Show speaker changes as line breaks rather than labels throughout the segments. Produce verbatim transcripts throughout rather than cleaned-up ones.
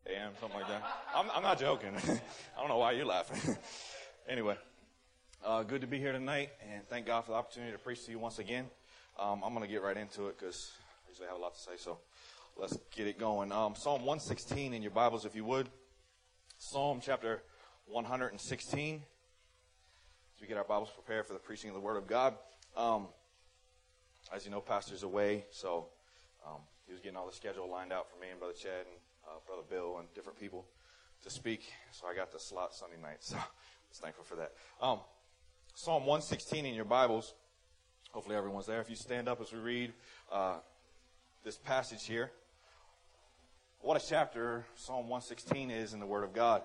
A M, something like that. I'm, I'm not joking. I don't know why you're laughing. Anyway, uh, good to be here tonight, and thank God for the opportunity to preach to you once again. Um, I'm going to get right into it because I usually have a lot to say, so let's get it going. Um, Psalm one sixteen in your Bibles, if you would. Psalm chapter one sixteen. As we get our Bibles prepared for the preaching of the Word of God. Um, as you know, Pastor's away, so um, he was getting all the schedule lined out for me and Brother Chad and uh, Brother Bill and different people to speak. So I got the slot Sunday night, so I was thankful for that. Um, Psalm one sixteen in your Bibles. Hopefully everyone's there. If you stand up as we read uh, this passage here. What a chapter Psalm one sixteen is in the Word of God.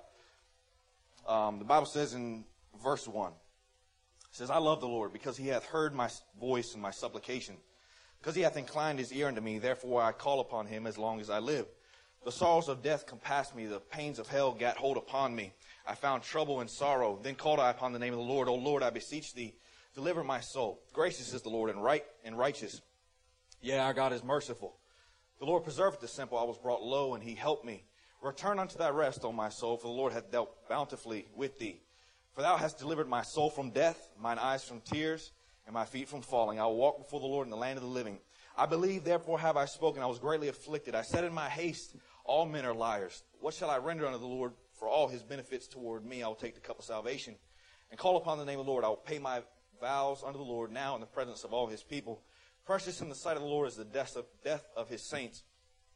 Um, the Bible says in verse one, it says, I love the Lord because he hath heard my voice and my supplication. Because he hath inclined his ear unto me, therefore I call upon him as long as I live. The sorrows of death compassed me, the pains of hell gat hold upon me. I found trouble and sorrow. Then called I upon the name of the Lord. O Lord, I beseech thee, deliver my soul. Gracious is the Lord and right and righteous. Yea, our God is merciful. The Lord preserveth the simple. I was brought low, and he helped me. Return unto thy rest, O my soul, for the Lord hath dealt bountifully with thee. For thou hast delivered my soul from death, mine eyes from tears, and my feet from falling. I will walk before the Lord in the land of the living. I believe, therefore have I spoken. I was greatly afflicted. I said in my haste, all men are liars. What shall I render unto the Lord for all his benefits toward me? I will take the cup of salvation and call upon the name of the Lord. I will pay my vows unto the Lord now in the presence of all his people. Precious in the sight of the Lord is the death of, death of his saints.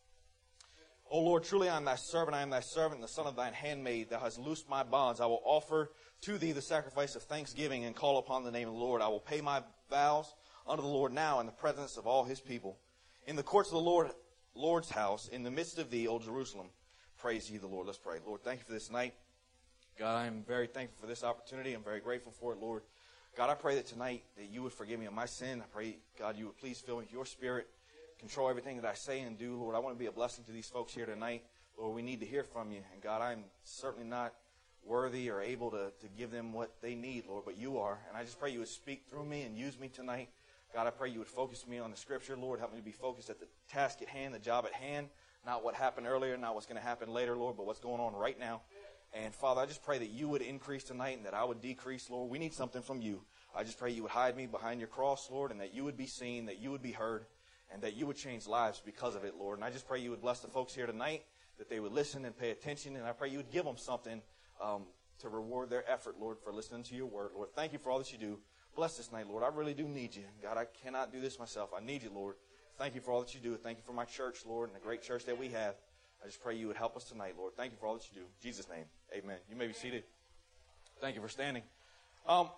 O Lord, truly I am thy servant. I am thy servant, the son of thine handmaid. Thou hast loosed my bonds. I will offer to thee the sacrifice of thanksgiving and call upon the name of the Lord. I will pay my vows unto the Lord now in the presence of all his people. In the courts of the Lord, Lord's house, in the midst of thee, O Jerusalem, praise ye the Lord. Let's pray. Lord, thank you for this night. God, I am very thankful for this opportunity. I'm very grateful for it, Lord. God, I pray that tonight that you would forgive me of my sin. I pray, God, you would please fill me with your spirit. Control everything that I say and do, Lord. I want to be a blessing to these folks here tonight. Lord, we need to hear from you. And God, I'm certainly not worthy or able to, to give them what they need, Lord, but you are. And I just pray you would speak through me and use me tonight. God, I pray you would focus me on the Scripture, Lord. Help me to be focused at the task at hand, the job at hand, not what happened earlier, not what's going to happen later, Lord, but what's going on right now. And, Father, I just pray that you would increase tonight and that I would decrease, Lord. We need something from you. I just pray you would hide me behind your cross, Lord, and that you would be seen, that you would be heard, and that you would change lives because of it, Lord. And I just pray you would bless the folks here tonight, that they would listen and pay attention, and I pray you would give them something um, to reward their effort, Lord, for listening to your word. Lord, thank you for all that you do. Bless this night, Lord. I really do need you. God, I cannot do this myself. I need you, Lord. Thank you for all that you do. Thank you for my church, Lord, and the great church that we have. I just pray you would help us tonight, Lord. Thank you for all that you do. In Jesus' name, amen. You may be seated. Thank you for standing. Um,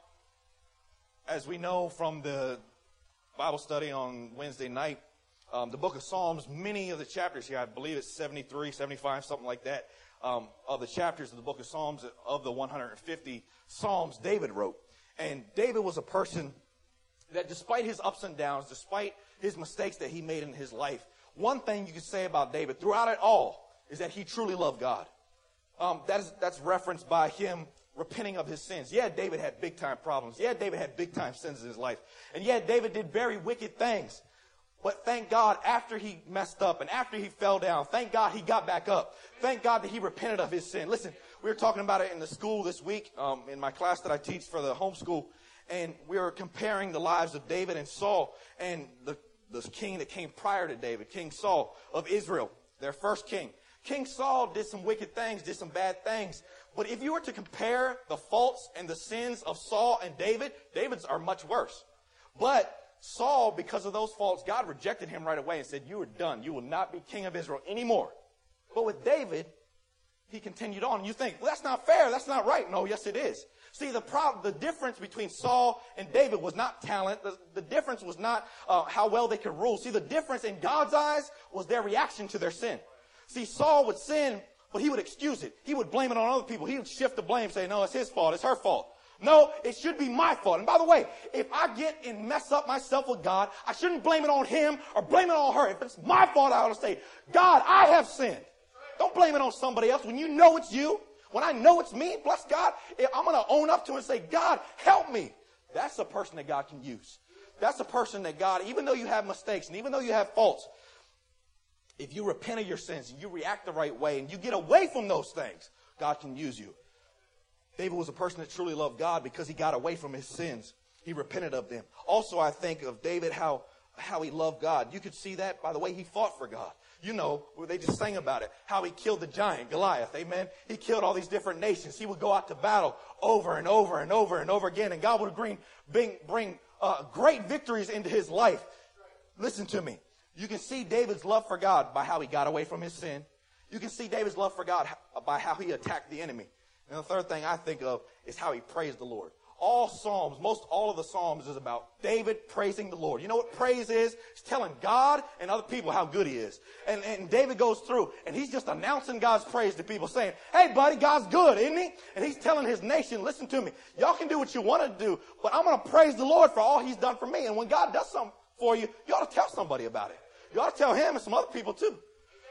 as we know from the Bible study on Wednesday night, um, the book of Psalms, many of the chapters here, I believe it's seventy-three, seventy-five, something like that, um, of the chapters of the book of Psalms, of the one hundred fifty Psalms David wrote. And David was a person that despite his ups and downs, despite his mistakes that he made in his life, one thing you can say about David throughout it all is that he truly loved God. Um, that is, that's referenced by him repenting of his sins. Yeah, David had big-time problems. Yeah, David had big-time sins in his life. And yeah, David did very wicked things. But thank God, after he messed up and after he fell down, thank God he got back up. Thank God that he repented of his sin. Listen, we were talking about it in the school this week, um, in my class that I teach for the homeschool, and we were comparing the lives of David and Saul and the, the king that came prior to David, King Saul of Israel, their first king. King Saul did some wicked things, did some bad things. But if you were to compare the faults and the sins of Saul and David, David's are much worse. But Saul, because of those faults, God rejected him right away and said, you are done. You will not be king of Israel anymore. But with David, he continued on. You think, well, that's not fair. That's not right. No, yes, it is. See, the problem, the difference between Saul and David was not talent. The, the difference was not uh, how well they could rule. See, the difference in God's eyes was their reaction to their sin. See, Saul would sin, but he would excuse it. He would blame it on other people. He would shift the blame, say, no, it's his fault. It's her fault. No, it should be my fault. And by the way, if I get and mess up myself with God, I shouldn't blame it on him or blame it on her. If it's my fault, I ought to say, God, I have sinned. Don't blame it on somebody else when you know it's you. When I know it's me, bless God, I'm going to own up to it and say, God, help me. That's a person that God can use. That's a person that God, even though you have mistakes and even though you have faults, if you repent of your sins and you react the right way and you get away from those things, God can use you. David was a person that truly loved God because he got away from his sins. He repented of them. Also, I think of David, how, how he loved God. You could see that by the way he fought for God. You know, they just sang about it, how he killed the giant, Goliath, amen? He killed all these different nations. He would go out to battle over and over and over and over again, and God would bring, bring, bring uh, great victories into his life. Listen to me. You can see David's love for God by how he got away from his sin. You can see David's love for God by how he attacked the enemy. And the third thing I think of is how he praised the Lord. All Psalms, most all of the Psalms is about David praising the Lord. You know what praise is? It's telling God and other people how good he is. And, and David goes through, and he's just announcing God's praise to people, saying, hey, buddy, God's good, isn't he? And he's telling his nation, listen to me. Y'all can do what you want to do, but I'm going to praise the Lord for all he's done for me. And when God does something for you, you ought to tell somebody about it. You ought to tell him and some other people too.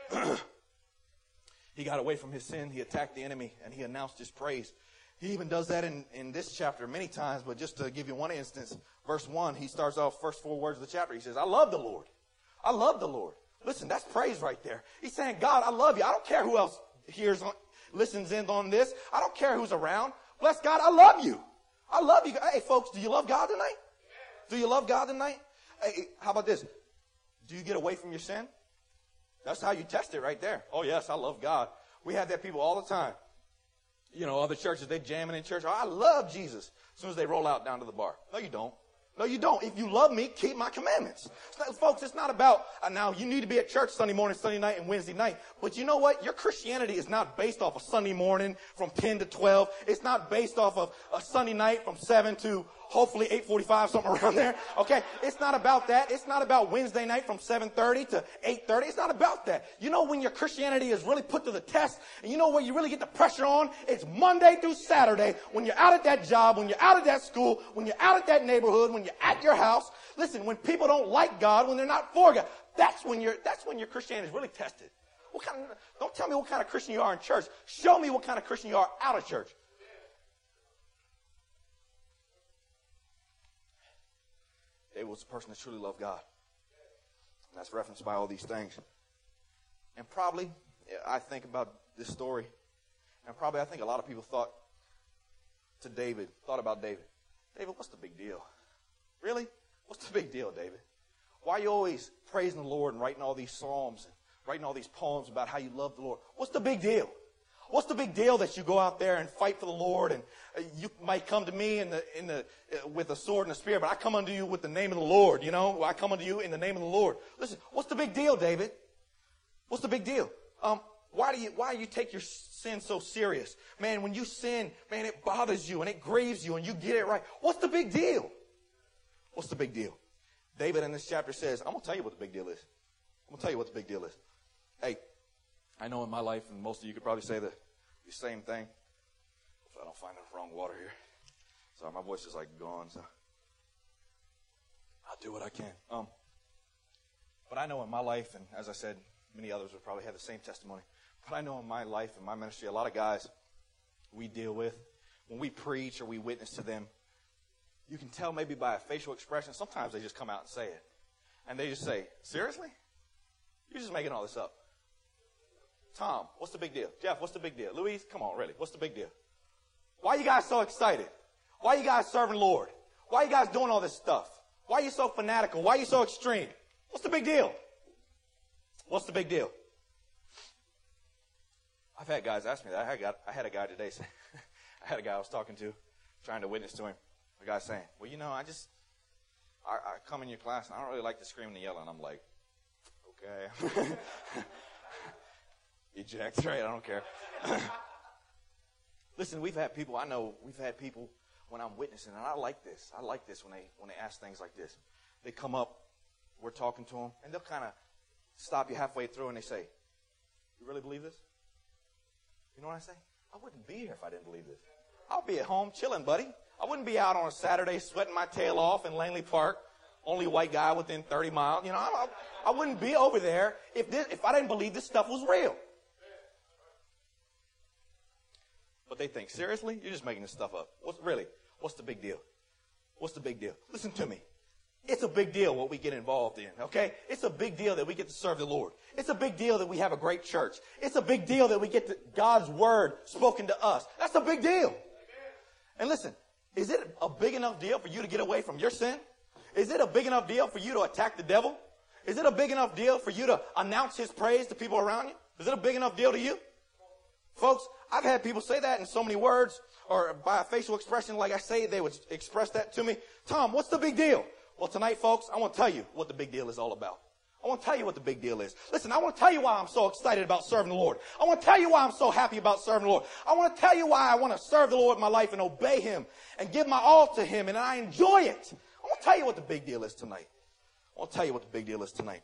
He got away from his sin. He attacked the enemy, and he announced his praise. He even does that in, in this chapter many times, but just to give you one instance, verse one, he starts off first four words of the chapter. He says, I love the Lord. I love the Lord. Listen, that's praise right there. He's saying, God, I love you. I don't care who else hears, on, listens in on this. I don't care who's around. Bless God, I love you. I love you. Hey, folks, do you love God tonight? Do you love God tonight? Hey, how about this? Do you get away from your sin? That's how you test it right there. Oh, yes, I love God. We have that people all the time. You know, other churches, they jamming in church. Oh, I love Jesus. As soon as they roll out down to the bar. No, you don't. No, you don't. If you love me, keep my commandments. It's not, folks, it's not about, uh, now you need to be at church Sunday morning, Sunday night, and Wednesday night. But you know what? Your Christianity is not based off of Sunday morning from ten to twelve. It's not based off of a Sunday night from seven to hopefully eight forty-five, something around there. Okay? It's not about that. It's not about Wednesday night from seven thirty to eight thirty. It's not about that. You know when your Christianity is really put to the test, and you know where you really get the pressure on? It's Monday through Saturday when you're out at that job, when you're out at that school, when you're out at that neighborhood, when you're at your house. Listen, when people don't like God, when they're not for God, that's when your that's when your Christianity is really tested. What kind of, don't tell me what kind of Christian you are in church. Show me what kind of Christian you are out of church. David was a person that truly loved God. And that's referenced by all these things. And probably, I think about this story, and probably I think a lot of people thought to David, thought about David. David, what's the big deal? Really? What's the big deal, David? Why are you always praising the Lord and writing all these psalms and writing all these poems about how you love the Lord? What's the big deal? What's the big deal that you go out there and fight for the Lord, and uh, you might come to me in the in the uh, with a sword and a spear, but I come unto you with the name of the Lord. You know, I come unto you in the name of the Lord. Listen, what's the big deal, David? What's the big deal? Um, why do you why do you take your sin so serious, man? When you sin, man, it bothers you and it grieves you, and you get it right. What's the big deal? What's the big deal? David in this chapter says, I'm gonna tell you what the big deal is. I'm gonna tell you what the big deal is. Hey. I know in my life, and most of you could probably say the, the same thing. If I don't find the wrong water here. Sorry, my voice is like gone, so I'll do what I can. Um, but I know in my life, and as I said, many others would probably have the same testimony. But I know in my life and my ministry, a lot of guys we deal with, when we preach or we witness to them, you can tell maybe by a facial expression. Sometimes they just come out and say it. And they just say, seriously? You're just making all this up. Tom, what's the big deal? Jeff, what's the big deal? Louise, come on, really, what's the big deal? Why are you guys so excited? Why are you guys serving the Lord? Why are you guys doing all this stuff? Why are you so fanatical? Why are you so extreme? What's the big deal? What's the big deal? I've had guys ask me that. I had, I had a guy today say, I had a guy I was talking to, trying to witness to him. A guy saying, well, you know, I just, I, I come in your class and I don't really like to scream and yell. And I'm like, okay. Eject, right? I don't care. Listen, we've had people, I know we've had people when I'm witnessing, and I like this. I like this when they when they ask things like this. They come up, we're talking to them, and they'll kind of stop you halfway through, and they say, you really believe this? You know what I say? I wouldn't be here if I didn't believe this. I'll be at home chilling, buddy. I wouldn't be out on a Saturday sweating my tail off in Langley Park, only white guy within thirty miles. You know, I, I, I wouldn't be over there if this, if I didn't believe this stuff was real. But they think, seriously? You're just making this stuff up. What's really? What's the big deal? What's the big deal? Listen to me. it's a big deal what we get involved in, okay? It's a big deal that we get to serve the Lord. It's a big deal that we have a great church. It's a big deal that we get to, God's word spoken to us. That's a big deal. And listen, is it a big enough deal for you to get away from your sin? Is it a big enough deal for you to attack the devil? Is it a big enough deal for you to announce his praise to people around you? Is it a big enough deal to you? Folks, I've had people say that in so many words or by a facial expression. Like I say, they would express that to me. Tom, what's the big deal? Well, tonight, folks, I want to tell you what the big deal is all about. I want to tell you what the big deal is. Listen, I want to tell you why I'm so excited about serving the Lord. I want to tell you why I'm so happy about serving the Lord. I want to tell you why I want to serve the Lord in my life and obey him and give my all to him, and I enjoy it. I want to tell you what the big deal is tonight. I want to tell you what the big deal is tonight.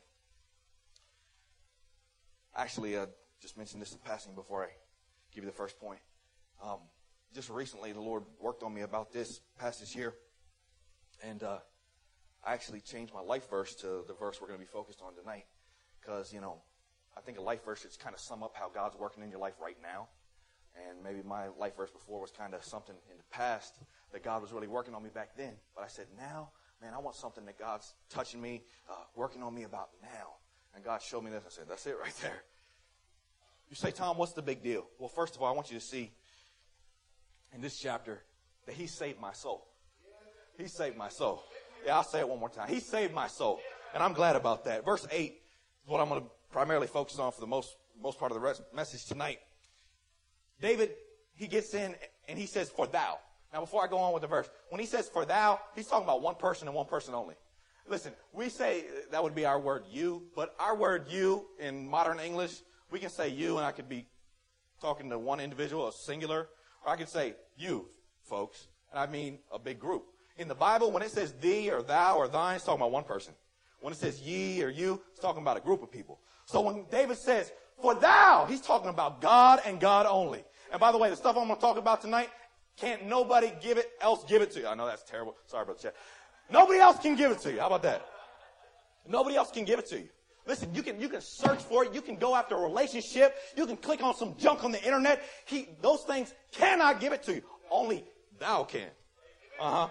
Actually, I just mentioned this in passing before I give you the first point. Um, just recently, the Lord worked on me about this passage here, and uh, I actually changed my life verse to the verse we're going to be focused on tonight, because, you know, I think a life verse should kind of sum up how God's working in your life right now. And maybe my life verse before was kind of something in the past that God was really working on me back then. But I said, now, man, I want something that God's touching me, uh, working on me about now. And God showed me this. I said, that's it right there. You say, Tom, what's the big deal? Well, first of all, I want you to see in this chapter that he saved my soul. He saved my soul. Yeah, I'll say it one more time. He saved my soul. And I'm glad about that. Verse eight is what I'm going to primarily focus on for the most, most part of the rest, message tonight. David, he gets in and he says, for thou. Now, before I go on with the verse, when he says for thou, he's talking about one person and one person only. Listen, we say that would be our word you, but our word you in modern English, we can say you and I could be talking to one individual, a singular, or I could say you, folks, and I mean a big group. In the Bible, when it says thee or thou or thine, it's talking about one person. When it says ye or you, it's talking about a group of people. So when David says, for thou, he's talking about God and God only. And by the way, the stuff I'm going to talk about tonight, can't nobody give it else give it to you. I know that's terrible. Sorry, Brother Chad. Nobody else can give it to you. How about that? Nobody else can give it to you. Listen, you can you can search for it. You can go after a relationship. You can click on some junk on the internet. He, those things cannot give it to you. Only thou can. Uh-huh.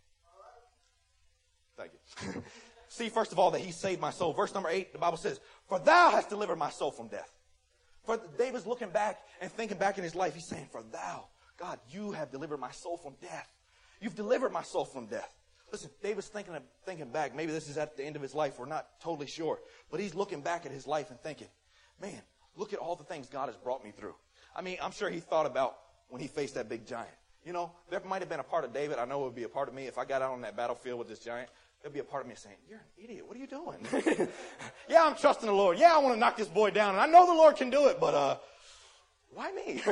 Thank you. See, first of all, that he saved my soul. Verse number eight, the Bible says, for thou hast delivered my soul from death. For David's looking back and thinking back in his life. He's saying, for thou, God, you have delivered my soul from death. You've delivered my soul from death. Listen, David's thinking of, thinking back. Maybe this is at the end of his life. We're not totally sure. But he's looking back at his life and thinking, man, look at all the things God has brought me through. I mean, I'm sure he thought about when he faced that big giant. You know, there might have been a part of David. I know it would be a part of me. If I got out on that battlefield with this giant, there'd be a part of me saying, you're an idiot. What are you doing? Yeah, I'm trusting the Lord. Yeah, I want to knock this boy down. And I know the Lord can do it, but uh, why me?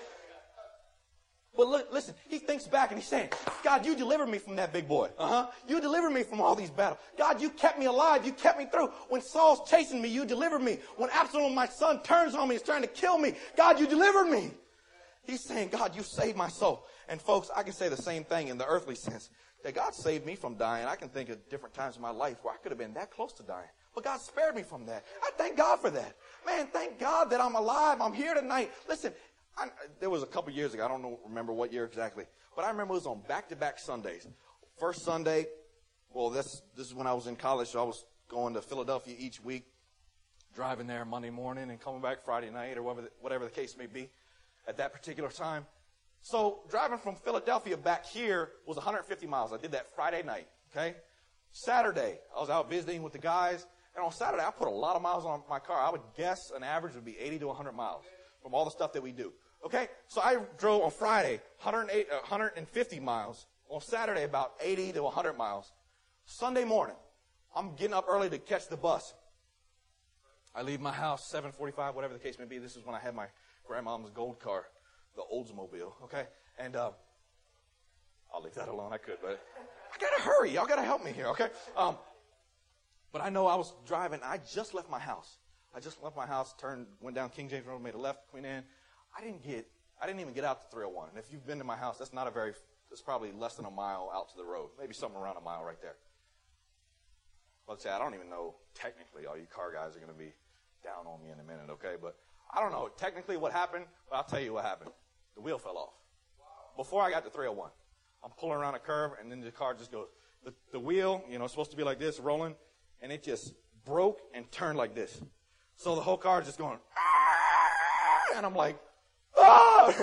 But look, listen, he thinks back and he's saying, God, you delivered me from that big boy. Uh-huh. You delivered me from all these battles. God, you kept me alive. You kept me through. When Saul's chasing me, you delivered me. When Absalom, my son, turns on me and is trying to kill me, God, you delivered me. He's saying, God, you saved my soul. And folks, I can say the same thing in the earthly sense. That God saved me from dying. I can think of different times in my life where I could have been that close to dying. But God spared me from that. I thank God for that. Man, thank God that I'm alive. I'm here tonight. Listen, I, there was a couple years ago. I don't know, remember what year exactly. But I remember it was on back-to-back Sundays. First Sunday, well, this, this is when I was in college. So I was going to Philadelphia each week, driving there Monday morning and coming back Friday night or whatever the, whatever the case may be at that particular time. So driving from Philadelphia back here was one hundred fifty miles. I did that Friday night, okay? Saturday, I was out visiting with the guys. And on Saturday, I put a lot of miles on my car. I would guess an average would be eighty to one hundred miles from all the stuff that we do. Okay? So I drove on Friday one hundred eight, one hundred fifty miles. On Saturday, about eighty to one hundred miles. Sunday morning, I'm getting up early to catch the bus. I leave my house seven forty-five, whatever the case may be. This is when I had my grandmom's gold car. The Oldsmobile, okay? And uh, I'll leave that alone. I could, but I got to hurry. Y'all got to help me here, okay? Um, but I know I was driving. I just left my house. I just left my house, turned, went down King James Road, made a left, Queen Anne. I didn't get, I didn't even get out to three oh one. And if you've been to my house, that's not a very, it's probably less than a mile out to the road. Maybe something around a mile right there. Let's say, I don't even know technically. All you car guys are going to be down on me in a minute, okay? But I don't know technically what happened, but I'll tell you what happened. The wheel fell off. Wow. Before I got to three oh one, I'm pulling around a curve, and then the car just goes, the, the wheel, you know, it's supposed to be like this, rolling, and it just broke and turned like this. So the whole car is just going, ah! And I'm like, ah!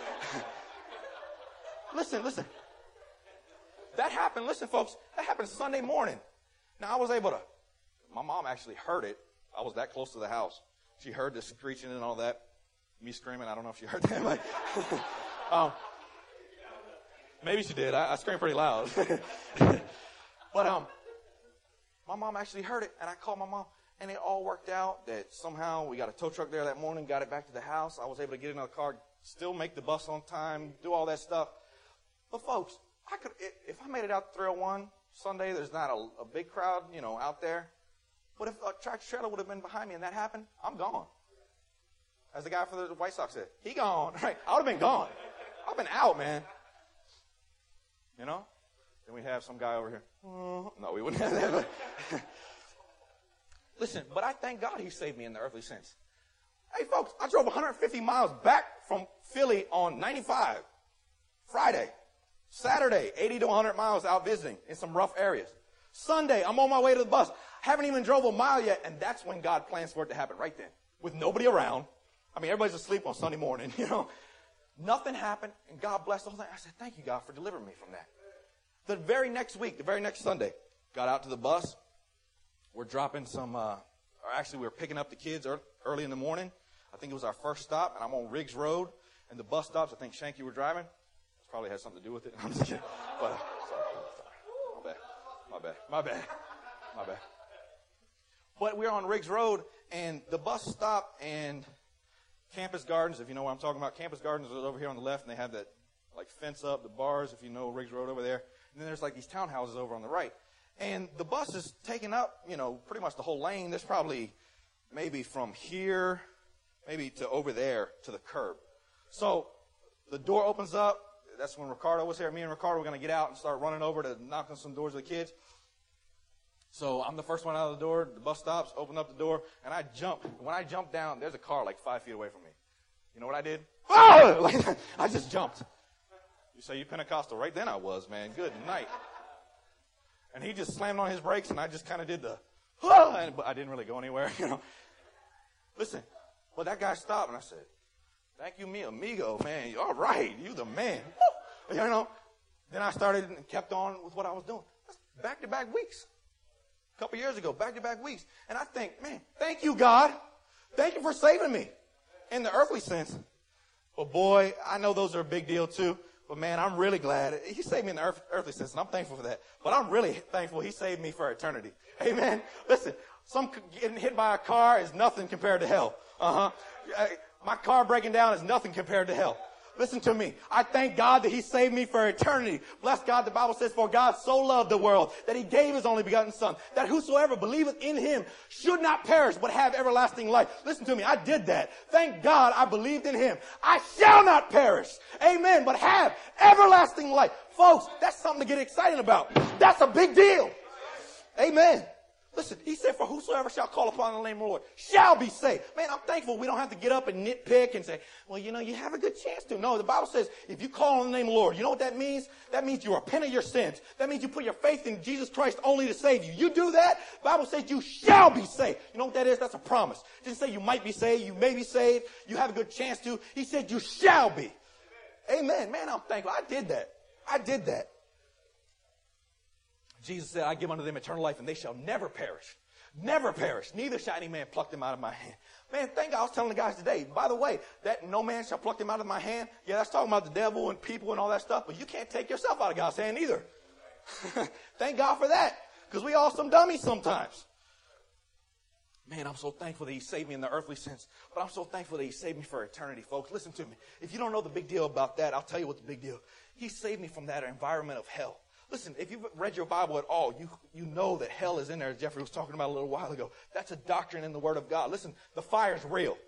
Listen, listen. That happened, listen, folks, that happened Sunday morning. Now, I was able to, my mom actually heard it. I was that close to the house. She heard the screeching and all that. Me screaming, I don't know if she heard that. But, um, maybe she did. I, I screamed pretty loud. But um, my mom actually heard it, and I called my mom, and it all worked out that somehow we got a tow truck there that morning, got it back to the house. I was able to get in the car, still make the bus on time, do all that stuff. But, folks, I could if I made it out to three oh one Sunday, there's not a, a big crowd, you know, out there. But if a tractor trailer would have been behind me and that happened, I'm gone. As the guy for the White Sox said, he gone. Right? I would have been gone. I've been out, man. You know? Then we have some guy over here. Oh, no, we wouldn't have that. But listen, but I thank God he saved me in the earthly sense. Hey, folks, I drove one hundred fifty miles back from Philly on ninety-five. Friday. Saturday, eighty to one hundred miles out visiting in some rough areas. Sunday, I'm on my way to the bus. Haven't even drove a mile yet, and that's when God plans for it to happen, right then. With nobody around. I mean, everybody's asleep on Sunday morning, you know. Nothing happened, and God blessed the whole thing. I said, thank you, God, for delivering me from that. The very next week, the very next Sunday, got out to the bus. We're dropping some, uh, or actually we were picking up the kids early in the morning. I think it was our first stop, and I'm on Riggs Road, and the bus stops. I think, Shank, you were driving. This probably had something to do with it. I'm just kidding. But, uh, sorry, sorry. My bad. My bad. My bad. My bad. But we were on Riggs Road, and the bus stopped, and Campus Gardens, if you know what I'm talking about, Campus Gardens is over here on the left, and they have that, like, fence up, the bars, if you know Riggs Road over there. And then there's, like, these townhouses over on the right. And the bus is taking up, you know, pretty much the whole lane. There's probably maybe from here, maybe to over there to the curb. So the door opens up. That's when Ricardo was here. Me and Ricardo were going to get out and start running over to knock on some doors of the kids. So I'm the first one out of the door. The bus stops, open up the door, and I jump. When I jump down, there's a car like five feet away from me. You know what I did? Oh! Like, I just jumped. You say you Pentecostal? Right then I was, man. Good night. And he just slammed on his brakes, and I just kind of did the, ah! And, but I didn't really go anywhere, you know. Listen, but that guy stopped, and I said, thank you, mi amigo, man. All right, you the man. Woo! You know. Then I started and kept on with what I was doing. Back-to-back weeks. A couple years ago, back-to-back weeks. And I think, man, thank you, God. Thank you for saving me in the earthly sense. But, boy, I know those are a big deal, too. But, man, I'm really glad. He saved me in the earth, earthly sense, and I'm thankful for that. But I'm really thankful he saved me for eternity. Amen. Listen, some getting hit by a car is nothing compared to hell. Uh-huh. My car breaking down is nothing compared to hell. Listen to me. I thank God that he saved me for eternity. Bless God. The Bible says, for God so loved the world that he gave his only begotten son, that whosoever believeth in him should not perish, but have everlasting life. Listen to me. I did that. Thank God I believed in him. I shall not perish. Amen. But have everlasting life. Folks, that's something to get excited about. That's a big deal. Amen. Listen, he said, for whosoever shall call upon the name of the Lord shall be saved. Man, I'm thankful we don't have to get up and nitpick and say, well, you know, you have a good chance to. No, the Bible says if you call on the name of the Lord, you know what that means? That means you repent of your sins. That means you put your faith in Jesus Christ only to save you. You do that, the Bible says you shall be saved. You know what that is? That's a promise. It didn't say you might be saved, you may be saved, you have a good chance to. He said you shall be. Amen. Man, I'm thankful. I did that. I did that. Jesus said, I give unto them eternal life, and they shall never perish. Never perish. Neither shall any man pluck them out of my hand. Man, thank God I was telling the guys today, by the way, that no man shall pluck them out of my hand. Yeah, that's talking about the devil and people and all that stuff, but you can't take yourself out of God's hand either. Thank God for that, because we all some dummies sometimes. Man, I'm so thankful that he saved me in the earthly sense, but I'm so thankful that he saved me for eternity, folks. Listen to me. If you don't know the big deal about that, I'll tell you what the big deal. He saved me from that environment of hell. Listen, if you've read your Bible at all, you, you know that hell is in there, as Jeffrey was talking about a little while ago. That's a doctrine in the Word of God. Listen, the fire is real.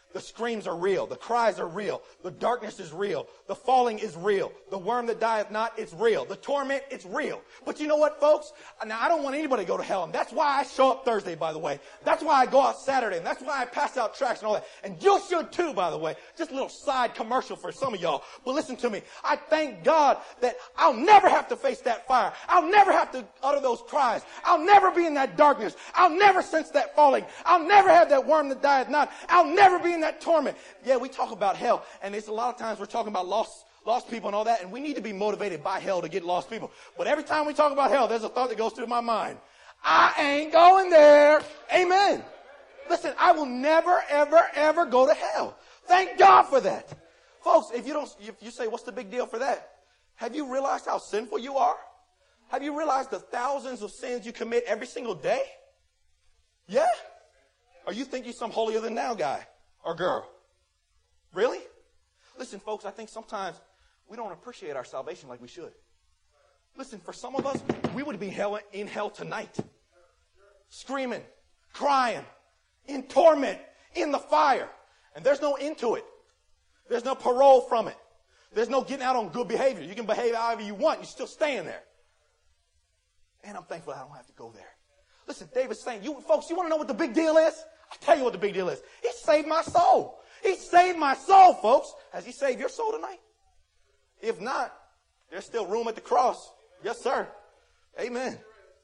The screams are real. The cries are real. The darkness is real. The falling is real. The worm that dieth not, it's real. The torment, it's real. But you know what, folks? Now, I don't want anybody to go to hell. And that's why I show up Thursday, by the way. That's why I go out Saturday. And that's why I pass out tracts and all that. And you should too, by the way. Just a little side commercial for some of y'all. But listen to me. I thank God that I'll never have to face that fire. I'll never have to utter those cries. I'll never be in that darkness. I'll never sense that falling. I'll never have that worm that dieth not. I'll never be in that torment. Yeah, we talk about hell, and it's a lot of times we're talking about lost, lost people and all that, and we need to be motivated by hell to get lost people. But every time we talk about hell, there's a thought that goes through my mind. I ain't going there. Amen. Listen, I will never, ever, ever go to hell. Thank God for that. Folks, if you don't, if you say, what's the big deal for that? Have you realized how sinful you are? Have you realized the thousands of sins you commit every single day? Yeah? Or you think you're some holier than thou guy or girl? Really? Listen, folks, I think sometimes we don't appreciate our salvation like we should. Listen, for some of us, we would be hell, in hell tonight. Screaming, crying, in torment, in the fire. And there's no end to it. There's no parole from it. There's no getting out on good behavior. You can behave however you want. You're still staying there. And I'm thankful I don't have to go there. Listen, David's saying, you folks, you want to know what the big deal is? I'll tell you what the big deal is. He saved my soul. He saved my soul, folks. Has he saved your soul tonight? If not, there's still room at the cross. Yes, sir. Amen.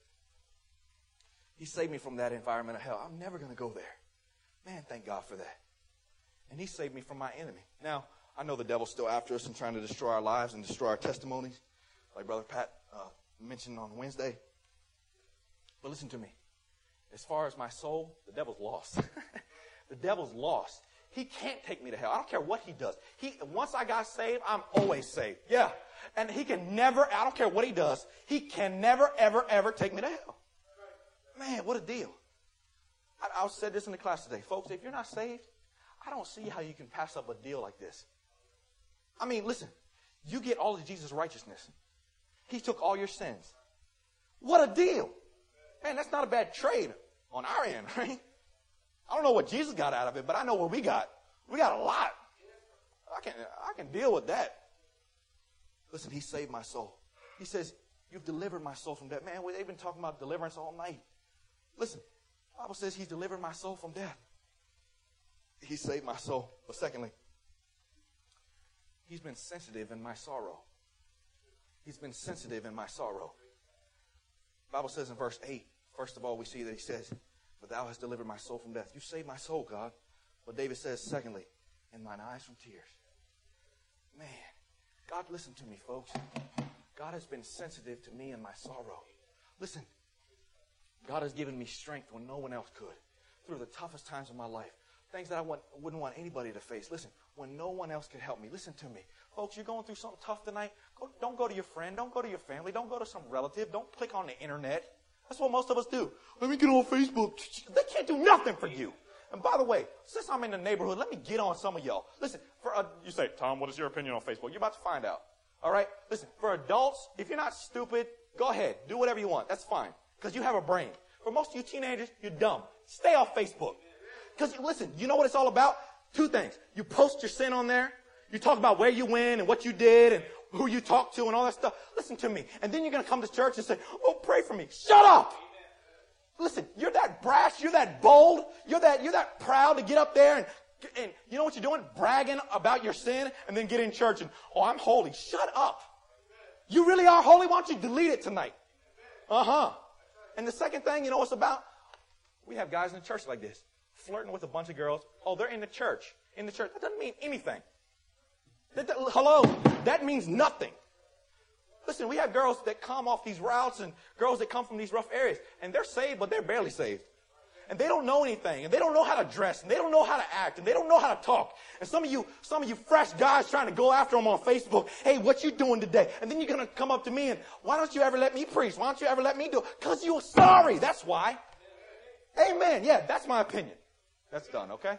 He saved me from that environment of hell. I'm never going to go there. Man, thank God for that. And he saved me from my enemy. Now, I know the devil's still after us and trying to destroy our lives and destroy our testimonies, like Brother Pat uh, mentioned on Wednesday. But listen to me. As far as my soul, the devil's lost. The devil's lost. He can't take me to hell. I don't care what he does. He, once I got saved, I'm always saved. Yeah. And he can never, I don't care what he does, he can never, ever, ever take me to hell. Man, what a deal. I, I said this in the class today. Folks, if you're not saved, I don't see how you can pass up a deal like this. I mean, listen, you get all of Jesus' righteousness. He took all your sins. What a deal. Man, that's not a bad trade on our end, right? I don't know what Jesus got out of it, but I know what we got. We got a lot. I can, I can deal with that. Listen, he saved my soul. He says, you've delivered my soul from death. Man, they've been talking about deliverance all night. Listen, the Bible says he's delivered my soul from death. He saved my soul. But secondly, he's been sensitive in my sorrow. He's been sensitive in my sorrow. The Bible says in verse eight, first of all, we see that he says, but thou hast delivered my soul from death. You saved my soul, God. But David says, secondly, and mine eyes from tears. Man, God, listen to me, folks. God has been sensitive to me in my sorrow. Listen, God has given me strength when no one else could. Through the toughest times of my life. Things that I want, wouldn't want anybody to face. Listen, when no one else could help me. Listen to me. Folks, you're going through something tough tonight. Go, don't go to your friend. Don't go to your family. Don't go to some relative. Don't click on the internet. That's what most of us do. Let me get on Facebook. They can't do nothing for you. And by the way, since I'm in the neighborhood, let me get on some of y'all. Listen, for uh, you say, Tom, what is your opinion on Facebook? You're about to find out. All right? Listen, for adults, if you're not stupid, go ahead. Do whatever you want. That's fine. Because you have a brain. For most of you teenagers, you're dumb. Stay off Facebook. Because, listen, you know what it's all about? Two things. You post your sin on there. You talk about where you went and what you did and who you talked to and all that stuff. Listen to me. And then you're going to come to church and say, oh, pray for me. Shut up. Listen, you're that brash. You're that bold. You're that, you're that proud to get up there and, and you know what you're doing? Bragging about your sin and then get in church and, oh, I'm holy. Shut up. You really are holy? Why don't you delete it tonight? Uh-huh. And the second thing, you know what's about? We have guys in the church like this, flirting with a bunch of girls. Oh, they're in the church. In the church. That doesn't mean anything. That, that, hello? That means nothing. Listen, we have girls that come off these routes and girls that come from these rough areas. And they're saved, but they're barely saved. And they don't know anything. And they don't know how to dress. And they don't know how to act. And they don't know how to talk. And some of you, some of you fresh guys trying to go after them on Facebook. Hey, what you doing today? And then you're going to come up to me and, why don't you ever let me preach? Why don't you ever let me do it? Because you're sorry. That's why. Amen. Yeah, that's my opinion. That's done, okay?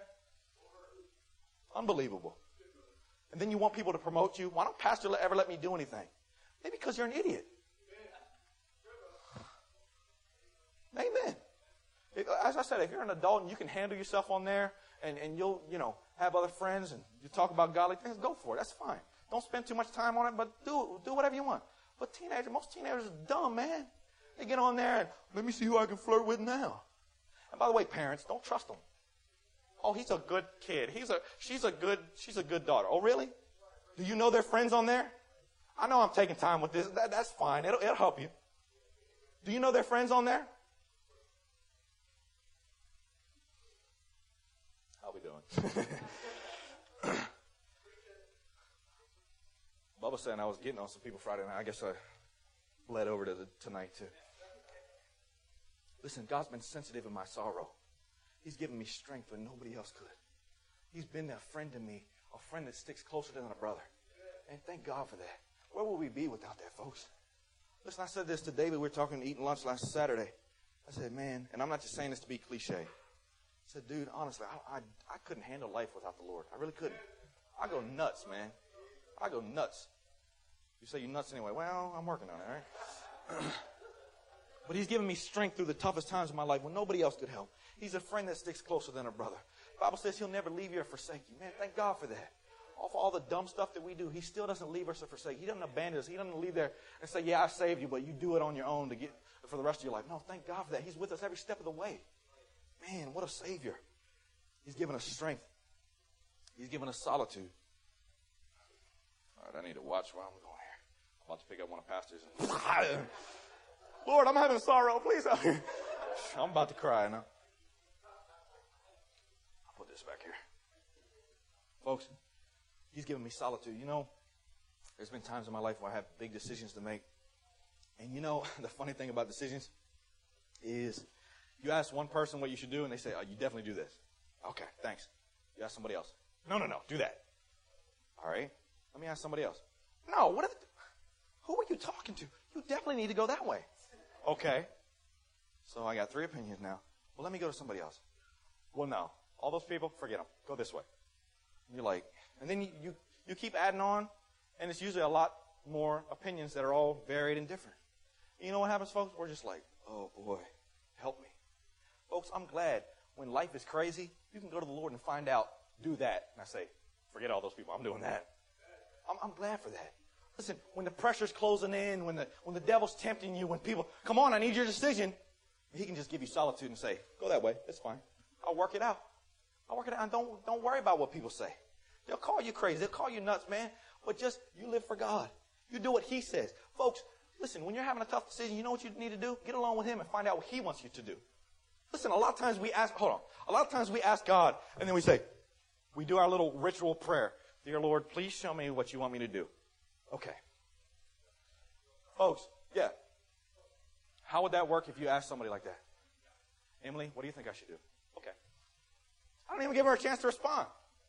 Unbelievable. And then you want people to promote you. Why don't pastor ever let me do anything? Maybe because you're an idiot. Amen. As I said, if you're an adult and you can handle yourself on there and, and you'll, you know, have other friends and you talk about godly things, go for it. That's fine. Don't spend too much time on it, but do do whatever you want. But teenagers, most teenagers are dumb, man. They get on there and let me see who I can flirt with now. And by the way, parents, don't trust them. Oh, he's a good kid. He's a she's a good she's a good daughter. Oh, really? Do you know their friends on there? I know I'm taking time with this. That, that's fine. It'll it'll help you. Do you know their friends on there? How we doing? Bubba said I was getting on some people Friday night. I guess I bled over to the, tonight too. Listen, God's been sensitive in my sorrow. He's given me strength when nobody else could. He's been a friend to me, a friend that sticks closer than a brother. And thank God for that. Where would we be without that, folks? Listen, I said this to David. We were talking, eating lunch last Saturday. I said, man, and I'm not just saying this to be cliche. I said, dude, honestly, I, I, I couldn't handle life without the Lord. I really couldn't. I go nuts, man. I go nuts. You say you're nuts anyway. Well, I'm working on it, all right? But he's given me strength through the toughest times of my life when nobody else could help. He's a friend that sticks closer than a brother. The Bible says he'll never leave you or forsake you. Man, thank God for that. All for all the dumb stuff that we do, he still doesn't leave us or forsake. He doesn't abandon us. He doesn't leave there and say, yeah, I saved you, but you do it on your own to get for the rest of your life. No, thank God for that. He's with us every step of the way. Man, what a Savior. He's given us strength. He's given us solitude. All right, I need to watch where I'm going here. I'm about to pick up one of Pastor's. And Lord, I'm having sorrow. Please help me. I'm about to cry now. I'll put this back here. Folks, he's given me solitude. You know, there's been times in my life where I have big decisions to make. And you know, the funny thing about decisions is you ask one person what you should do, and they say, oh, you definitely do this. Okay, thanks. You ask somebody else. No, no, no, do that. All right, let me ask somebody else. No, what? Are the, who are you talking to? You definitely need to go that way. Okay. So I got three opinions now. Well, let me go to somebody else. Well, no. All those people, forget them. Go this way. And you're like, and then you, you, you keep adding on, and it's usually a lot more opinions that are all varied and different. And you know what happens, folks? We're just like, oh, boy, help me. Folks, I'm glad when life is crazy, you can go to the Lord and find out, do that. And I say, forget all those people. I'm doing that. I'm, I'm glad for that. Listen, when the pressure's closing in, when the when the devil's tempting you, when people, come on, I need your decision, he can just give you solitude and say, go that way. It's fine. I'll work it out. I'll work it out. And don't, don't worry about what people say. They'll call you crazy. They'll call you nuts, man. But just, you live for God. You do what he says. Folks, listen, when you're having a tough decision, you know what you need to do? Get along with him and find out what he wants you to do. Listen, a lot of times we ask, hold on. A lot of times we ask God, and then we say, we do our little ritual prayer. Dear Lord, please show me what you want me to do. Okay. Folks, yeah. How would that work if you asked somebody like that? Emily, what do you think I should do? Okay. I don't even give her a chance to respond.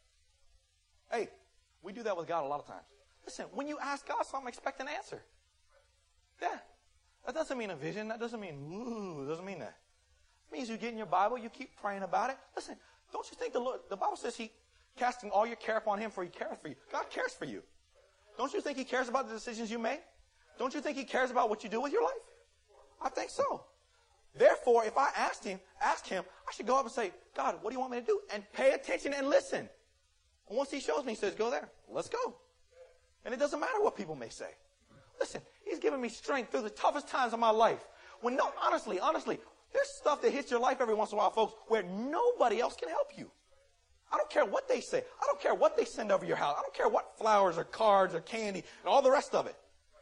Hey, we do that with God a lot of times. Listen, when you ask God something, expect an answer. Yeah. That doesn't mean a vision. That doesn't mean, ooh, it doesn't mean that. It means you get in your Bible, you keep praying about it. Listen, don't you think the Lord, the Bible says he, casting all your care upon him for he cares for you. God cares for you. Don't you think he cares about the decisions you make? Don't you think he cares about what you do with your life? I think so. Therefore, if I asked him, ask him, I should go up and say, God, what do you want me to do? And pay attention and listen. And once he shows me, he says, go there. Let's go. And it doesn't matter what people may say. Listen, he's given me strength through the toughest times of my life. When no, honestly, honestly, there's stuff that hits your life every once in a while, folks, where nobody else can help you. I don't care what they say. I don't care what they send over your house. I don't care what flowers or cards or candy and all the rest of it.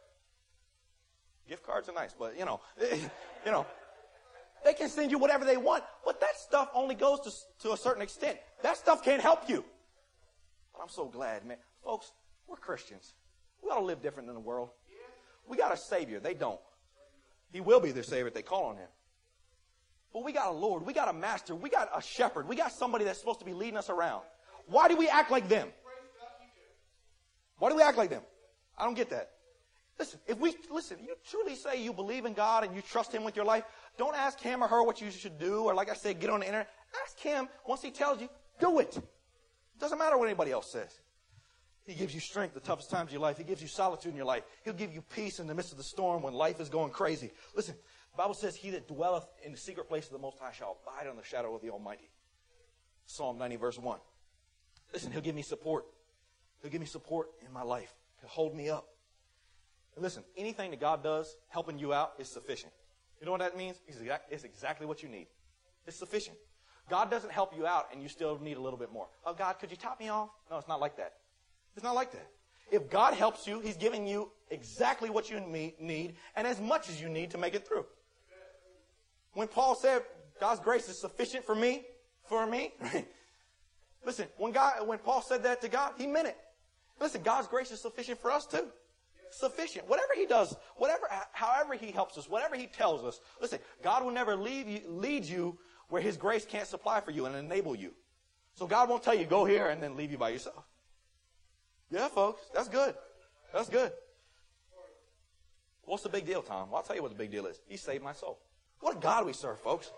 Gift cards are nice, but, you know, you know, they can send you whatever they want, but that stuff only goes to, to a certain extent. That stuff can't help you. But I'm so glad, man. Folks, we're Christians. We ought to live different than the world. We got a Savior. They don't. He will be their Savior if they call on him. But we got a Lord. We got a master. We got a shepherd. We got somebody that's supposed to be leading us around. Why do we act like them? Why do we act like them? I don't get that. Listen, if we, listen, you truly say you believe in God and you trust him with your life, don't ask him or her what you should do, or like I said, get on the internet. Ask him. Once he tells you, do it. It doesn't matter what anybody else says. He gives you strength the toughest times of your life. He gives you solitude in your life. He'll give you peace in the midst of the storm when life is going crazy. Listen, the Bible says, he that dwelleth in the secret place of the Most High shall abide under the shadow of the Almighty. Psalm ninety, verse one. Listen, he'll give me support. He'll give me support in my life. He'll hold me up. And listen, anything that God does helping you out is sufficient. You know what that means? It's, exact, it's exactly what you need. It's sufficient. God doesn't help you out and you still need a little bit more. Oh, God, could you top me off? No, it's not like that. It's not like that. If God helps you, he's giving you exactly what you need and as much as you need to make it through. When Paul said, God's grace is sufficient for me, for me, listen, when God, when Paul said that to God, he meant it. Listen, God's grace is sufficient for us too. Sufficient. Whatever he does, whatever, however he helps us, whatever he tells us, listen, God will never leave you, lead you where his grace can't supply for you and enable you. So God won't tell you, go here and then leave you by yourself. Yeah, folks, that's good. That's good. What's the big deal, Tom? Well, I'll tell you what the big deal is. He saved my soul. What a God we serve, folks.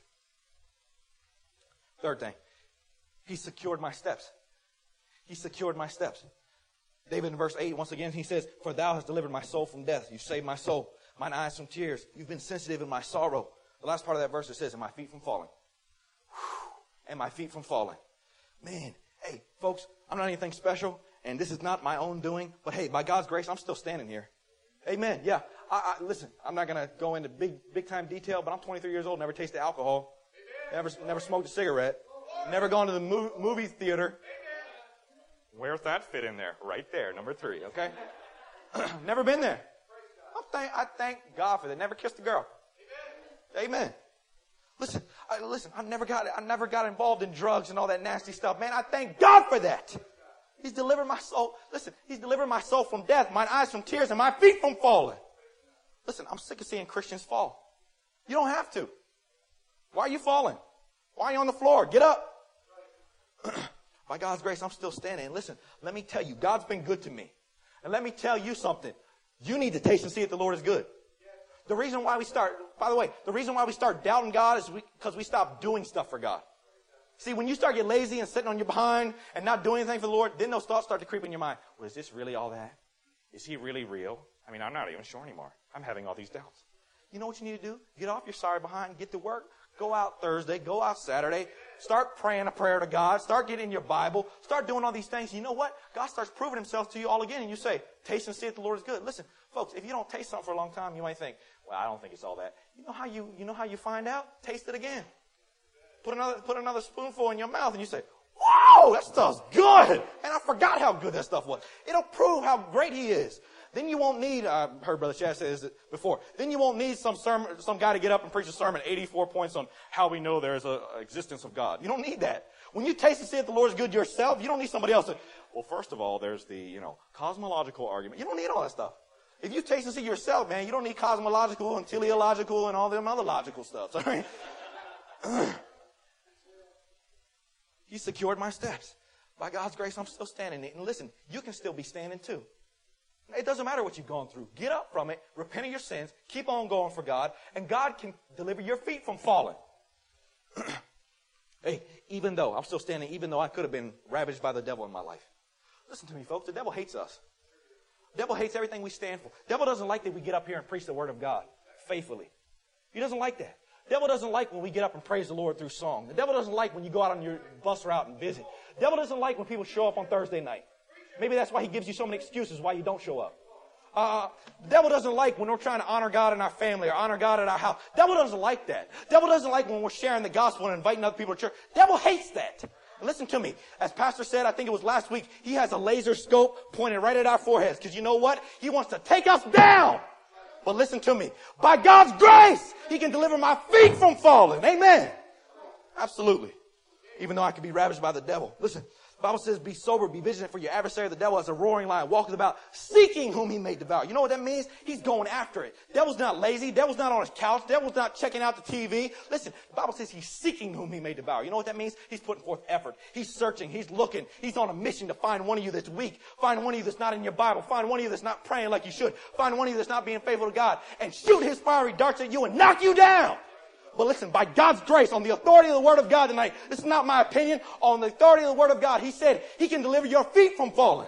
Third thing, he secured my steps. He secured my steps. David in verse eight, once again, he says, for thou hast delivered my soul from death. You've saved my soul, mine eyes from tears. You've been sensitive in my sorrow. The last part of that verse, it says, and my feet from falling. Whew, and my feet from falling. Man, hey, folks, I'm not anything special, and this is not my own doing, but hey, by God's grace, I'm still standing here. Amen. Yeah. I, I, listen, I'm not going to go into big, big time detail, but I'm twenty-three years old, never tasted alcohol, never, never smoked a cigarette, never gone to the mo- movie theater. Where's that fit in there? Right there, number three, okay? Never been there. I thank, I thank God for that. Never kissed a girl. Amen. Amen. Listen, I, listen. I never got, I never got involved in drugs and all that nasty stuff. Man, I thank God for that. He's delivered my soul. Listen, he's delivered my soul from death, my eyes from tears, and my feet from falling. Listen, I'm sick of seeing Christians fall. You don't have to. Why are you falling? Why are you on the floor? Get up. By God's grace, I'm still standing. And listen, let me tell you, God's been good to me. And let me tell you something. You need to taste and see if the Lord is good. The reason why we start, by the way, the reason why we start doubting God is because we, we stop doing stuff for God. See, when you start getting lazy and sitting on your behind and not doing anything for the Lord, then those thoughts start to creep in your mind. Well, is this really all that? Is he really real? I mean, I'm not even sure anymore. I'm having all these doubts. You know what you need to do? Get off your sorry behind, get to work. Go out Thursday, go out Saturday, start praying a prayer to God, start getting in your Bible, start doing all these things. You know what? God starts proving himself to you all again, and you say, taste and see if the Lord is good. Listen, folks, if you don't taste something for a long time, you might think, well, I don't think it's all that. You know how you, you know how you find out? Taste it again. Put another, put another spoonful in your mouth, and you say, whoa, that stuff's good. And I forgot how good that stuff was. It'll prove how great he is. Then you won't need, I heard Brother Chad say this before, then you won't need some sermon, some guy to get up and preach a sermon, eighty-four points on how we know there is a, a existence of God. You don't need that. When you taste and see if the Lord is good yourself, you don't need somebody else to, well, first of all, there's the, you know, cosmological argument. You don't need all that stuff. If you taste and see yourself, man, you don't need cosmological and teleological and all them other logical stuff. All right? He secured my steps. By God's grace, I'm still standing. And listen, you can still be standing too. It doesn't matter what you've gone through. Get up from it, repent of your sins, keep on going for God, and God can deliver your feet from falling. Hey, even though, I'm still standing, even though I could have been ravaged by the devil in my life. Listen to me, folks, the devil hates us. The devil hates everything we stand for. The devil doesn't like that we get up here and preach the word of God faithfully. He doesn't like that. The devil doesn't like when we get up and praise the Lord through song. The devil doesn't like when you go out on your bus route and visit. The devil doesn't like when people show up on Thursday night. Maybe that's why he gives you so many excuses why you don't show up. Uh, the devil doesn't like when we're trying to honor God in our family or honor God at our house. The devil doesn't like that. The devil doesn't like when we're sharing the gospel and inviting other people to church. The devil hates that. And listen to me. As Pastor said, I think it was last week, he has a laser scope pointed right at our foreheads. Because you know what? He wants to take us down. But listen to me. By God's grace, he can deliver my feet from falling. Amen. Absolutely. Even though I could be ravaged by the devil. Listen. The Bible says, be sober, be vigilant, for your adversary, the devil, as a roaring lion, walks about, seeking whom he may devour. You know what that means? He's going after it. Devil's not lazy. Devil's not on his couch. Devil's not checking out the T V. Listen, the Bible says he's seeking whom he may devour. You know what that means? He's putting forth effort. He's searching. He's looking. He's on a mission to find one of you that's weak. Find one of you that's not in your Bible. Find one of you that's not praying like you should. Find one of you that's not being faithful to God. And shoot his fiery darts at you and knock you down. But listen, by God's grace, on the authority of the Word of God tonight, this is not my opinion, on the authority of the Word of God, he said he can deliver your feet from falling.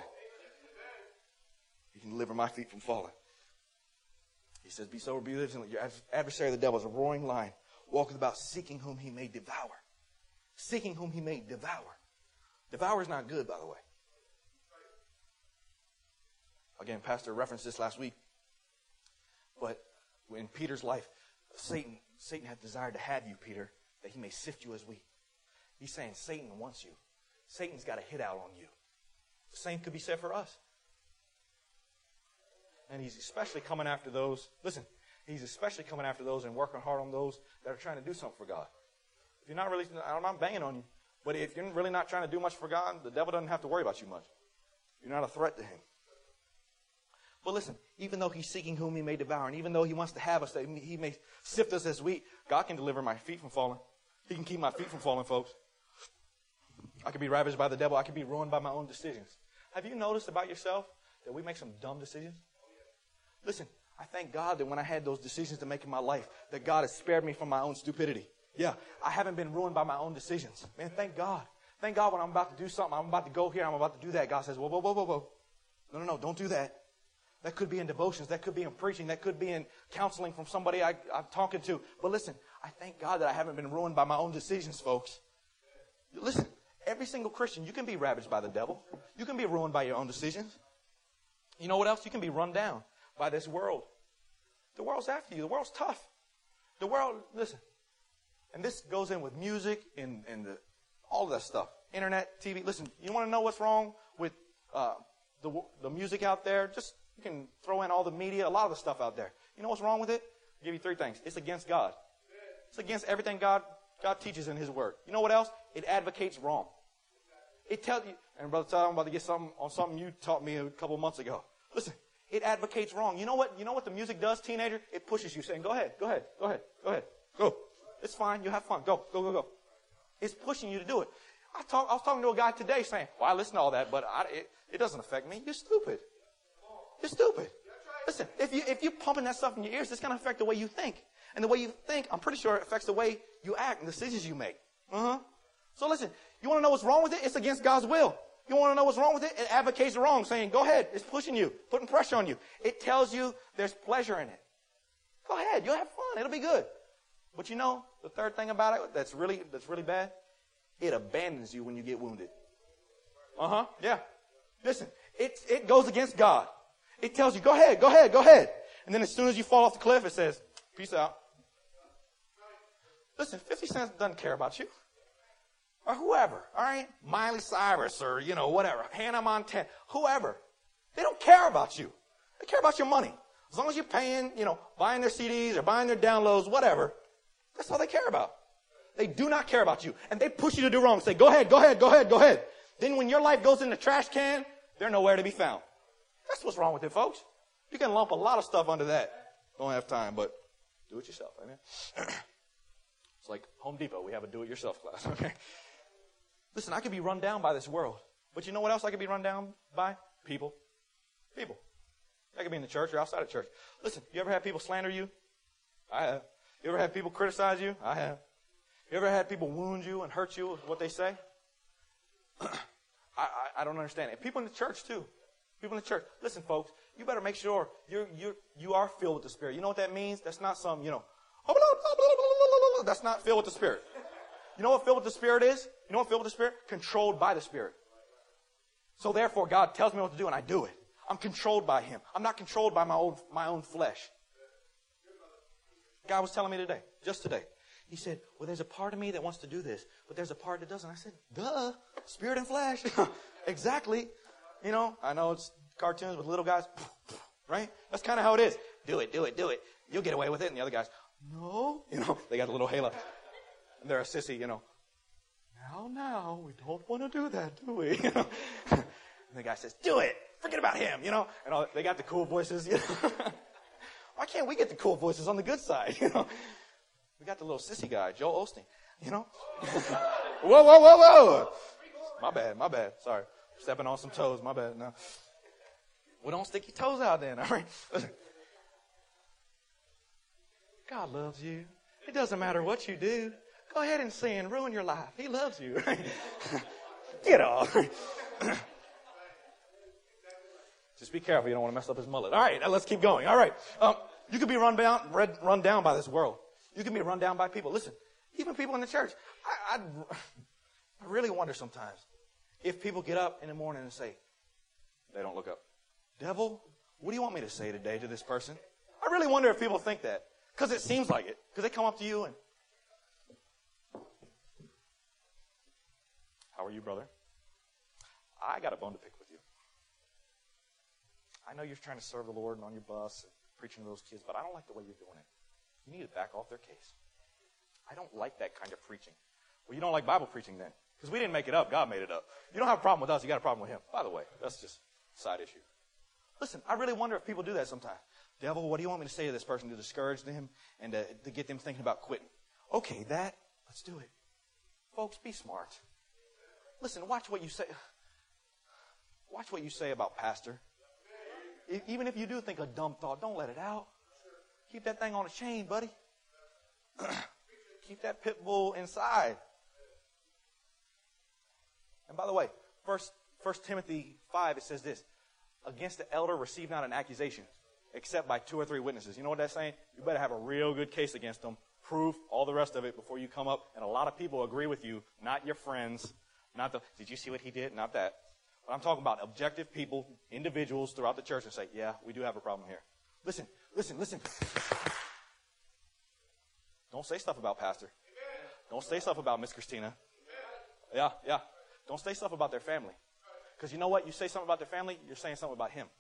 He can deliver my feet from falling. He says, be sober, be vigilant. Your adversary, the devil, is a roaring lion, walketh about seeking whom he may devour. Seeking whom he may devour. Devour is not good, by the way. Again, Pastor referenced this last week. But in Peter's life, Satan, Satan had desired to have you, Peter, that he may sift you as wheat. He's saying Satan wants you. Satan's got a hit out on you. The same could be said for us. And he's especially coming after those, listen, he's especially coming after those and working hard on those that are trying to do something for God. If you're not really, I'm not banging on you, but if you're really not trying to do much for God, the devil doesn't have to worry about you much. You're not a threat to him. But listen, even though he's seeking whom he may devour, and even though he wants to have us, that he may sift us as wheat, God can deliver my feet from falling. He can keep my feet from falling, folks. I could be ravaged by the devil. I could be ruined by my own decisions. Have you noticed about yourself that we make some dumb decisions? Listen, I thank God that when I had those decisions to make in my life, that God has spared me from my own stupidity. Yeah, I haven't been ruined by my own decisions. Man, thank God. Thank God when I'm about to do something, I'm about to go here, I'm about to do that. God says, whoa, whoa, whoa, whoa, whoa. No, no, no, don't do that. That could be in devotions. That could be in preaching. That could be in counseling from somebody I, I'm talking to. But listen, I thank God that I haven't been ruined by my own decisions, folks. Listen, every single Christian, you can be ravaged by the devil. You can be ruined by your own decisions. You know what else? You can be run down by this world. The world's after you. The world's tough. The world, listen, and this goes in with music and, and the, all of that stuff. Internet, T V. Listen, you want to know what's wrong with uh, the, the music out there? Just You can throw in all the media, a lot of the stuff out there. You know what's wrong with it? I'll give you three things. It's against God. It's against everything God God teaches in His Word. You know what else? It advocates wrong. It tells you, and Brother Todd, I'm about to get something on something you taught me a couple of months ago. Listen, it advocates wrong. You know what? You know what the music does, teenager? It pushes you, saying, "Go ahead, go ahead, go ahead, go ahead, go. It's fine. You have fun. Go, go, go, go." It's pushing you to do it. I talk, I was talking to a guy today saying, "Well, I listen to all that, but I, it, it doesn't affect me." You're stupid. You're stupid. Listen, if you if you're pumping that stuff in your ears, it's going to affect the way you think. And the way you think, I'm pretty sure it affects the way you act and the decisions you make. Uh-huh. So listen, you want to know what's wrong with it? It's against God's will. You want to know what's wrong with it? It advocates wrong, saying, go ahead. It's pushing you, putting pressure on you. It tells you there's pleasure in it. Go ahead. You'll have fun. It'll be good. But you know, the third thing about it that's really that's really bad, it abandons you when you get wounded. Uh-huh. Yeah. Listen, it, it goes against God. It tells you, go ahead, go ahead, go ahead. And then as soon as you fall off the cliff, it says, peace out. Listen, fifty Cent doesn't care about you. Or whoever, all right? Miley Cyrus or, you know, whatever. Hannah Montana, whoever. They don't care about you. They care about your money. As long as you're paying, you know, buying their C Ds or buying their downloads, whatever. That's all they care about. They do not care about you. And they push you to do wrong. Say, go ahead, go ahead, go ahead, go ahead. Then when your life goes in the trash can, they're nowhere to be found. That's what's wrong with it, folks. You can lump a lot of stuff under that. Don't have time, but do it yourself. Amen. It's like Home Depot. We have a do-it-yourself class. Okay. Listen, I could be run down by this world. But you know what else I could be run down by? People. People. I could be in the church or outside of church. Listen, you ever had people slander you? I have. You ever had people criticize you? I have. You ever had people wound you and hurt you with what they say? I, I, I don't understand it. People in the church, too. People in the church. Listen, folks, you better make sure you're, you're, you are filled with the Spirit. You know what that means? That's not some, you know, that's not filled with the Spirit. You know what filled with the Spirit is? You know what filled with the Spirit? Controlled by the Spirit. So therefore, God tells me what to do, and I do it. I'm controlled by Him. I'm not controlled by my own, my own flesh. God was telling me today, just today. He said, well, there's a part of me that wants to do this, but there's a part that doesn't. I said, duh, spirit and flesh. Exactly. You know, I know it's cartoons with little guys, right? That's kind of how it is. Do it, do it, do it. You'll get away with it. And the other guys, no. You know, they got a little halo. And they're a sissy, you know. Now, now, we don't want to do that, do we? You know? And the guy says, do it. Forget about him, you know. And all, they got the cool voices, you know. Why can't we get the cool voices on the good side, you know? We got the little sissy guy, Joel Osteen, you know. Whoa, whoa, whoa, whoa. My bad, my bad. Sorry. Stepping on some toes, my bad. No. Well, don't stick your toes out then, all right? God loves you. It doesn't matter what you do. Go ahead and sin. Ruin your life. He loves you. Right? Get off. Just be careful. You don't want to mess up his mullet. All right, now let's keep going. All right. Um, you could be run down, run down by this world. You can be run down by people. Listen, even people in the church. I, I, I really wonder sometimes. if people get up in the morning and say, they don't look up, devil, what do you want me to say today to this person? I really wonder if people think that. Because it seems like it. Because they come up to you and, how are you, brother? I got a bone to pick with you. I know you're trying to serve the Lord and on your bus and preaching to those kids, but I don't like the way you're doing it. You need to back off their case. I don't like that kind of preaching. Well, you don't like Bible preaching then. Because we didn't make it up. God made it up. You don't have a problem with us. You got a problem with him. By the way, that's just a side issue. Listen, I really wonder if people do that sometimes. Devil, what do you want me to say to this person to discourage them and to, to get them thinking about quitting? Okay, that, let's do it. Folks, be smart. Listen, watch what you say. Watch what you say about pastor. Even if you do think a dumb thought, don't let it out. Keep that thing on a chain, buddy. Keep that pit bull inside. And by the way, First, First Timothy five, it says this. Against the elder, receive not an accusation, except by two or three witnesses. You know what that's saying? You better have a real good case against them, proof, all the rest of it before you come up. And a lot of people agree with you, not your friends, not the, did you see what he did? Not that. But I'm talking about objective people, individuals throughout the church and say, yeah, we do have a problem here. Listen, listen, listen. Don't say stuff about pastor. Don't say stuff about Miss Christina. Yeah, yeah. Don't say stuff about their family. Because you know what? You say something about their family, you're saying something about him.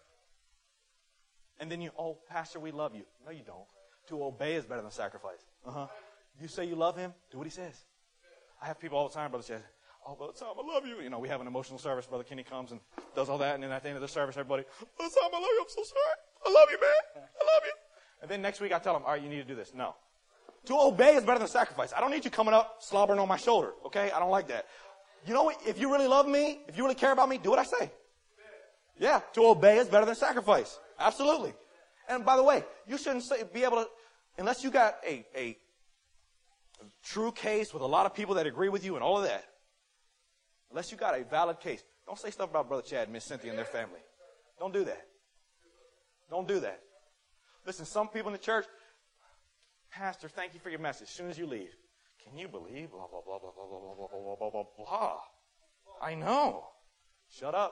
And then you, oh, pastor, we love you. No, you don't. To obey is better than sacrifice. Uh-huh. You say you love him, do what he says. I have people all the time, Brother Chad. Oh, Brother Tom, I love you. You know, we have an emotional service. Brother Kenny comes and does all that. And then at the end of the service, everybody, Brother Tom, I love you. I'm so sorry. I love you, man. I love you. And then next week I tell them, all right, you need to do this. No. To obey is better than sacrifice. I don't need you coming up, slobbering on my shoulder. Okay? I don't like that. You know what? If you really love me, if you really care about me, do what I say. Yeah. To obey is better than sacrifice. Absolutely. And by the way, you shouldn't say, be able to, unless you got a, a true case with a lot of people that agree with you and all of that, unless you got a valid case, don't say stuff about Brother Chad and Miss Cynthia and their family. Don't do that. Don't do that. Listen, some people in the church, Pastor, thank you for your message. As soon as you leave, can you believe blah, blah, blah, blah, blah, blah, blah, blah, blah, blah, blah. I know. Shut up.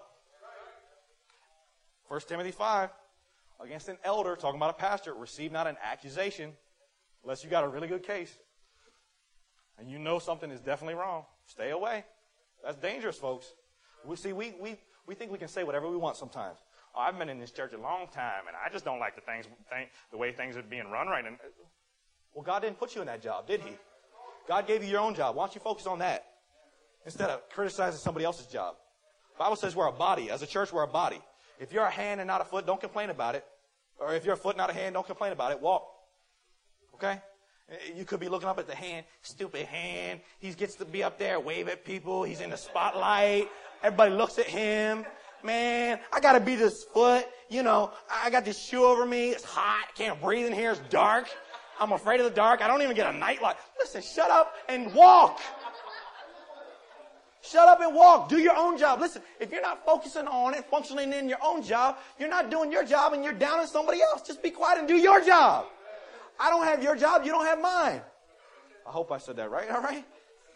First Timothy five, against an elder, talking about a pastor, receive not an accusation unless you got a really good case. And you know something is definitely wrong. Stay away. That's dangerous, folks. We see, we, we, we think we can say whatever we want sometimes. Oh, I've been in this church a long time, and I just don't like the things, thing, the way things are being run right now. Well, God didn't put you in that job, did he? God gave you your own job. Why don't you focus on that instead of criticizing somebody else's job? The Bible says we're a body. As a church, we're a body. If you're a hand and not a foot, don't complain about it. Or if you're a foot, not a hand, don't complain about it. Walk. Okay? You could be looking up at the hand. Stupid hand. He gets to be up there, wave at people. He's in the spotlight. Everybody looks at him. Man, I got to be this foot. You know, I got this shoe over me. It's hot. Can't breathe in here. It's dark. I'm afraid of the dark. I don't even get a nightlight. Listen, shut up and walk. Shut up and walk. Do your own job. Listen, if you're not focusing on it, functioning in your own job, you're not doing your job and you're down on somebody else. Just be quiet and do your job. I don't have your job. You don't have mine. I hope I said that right. All right?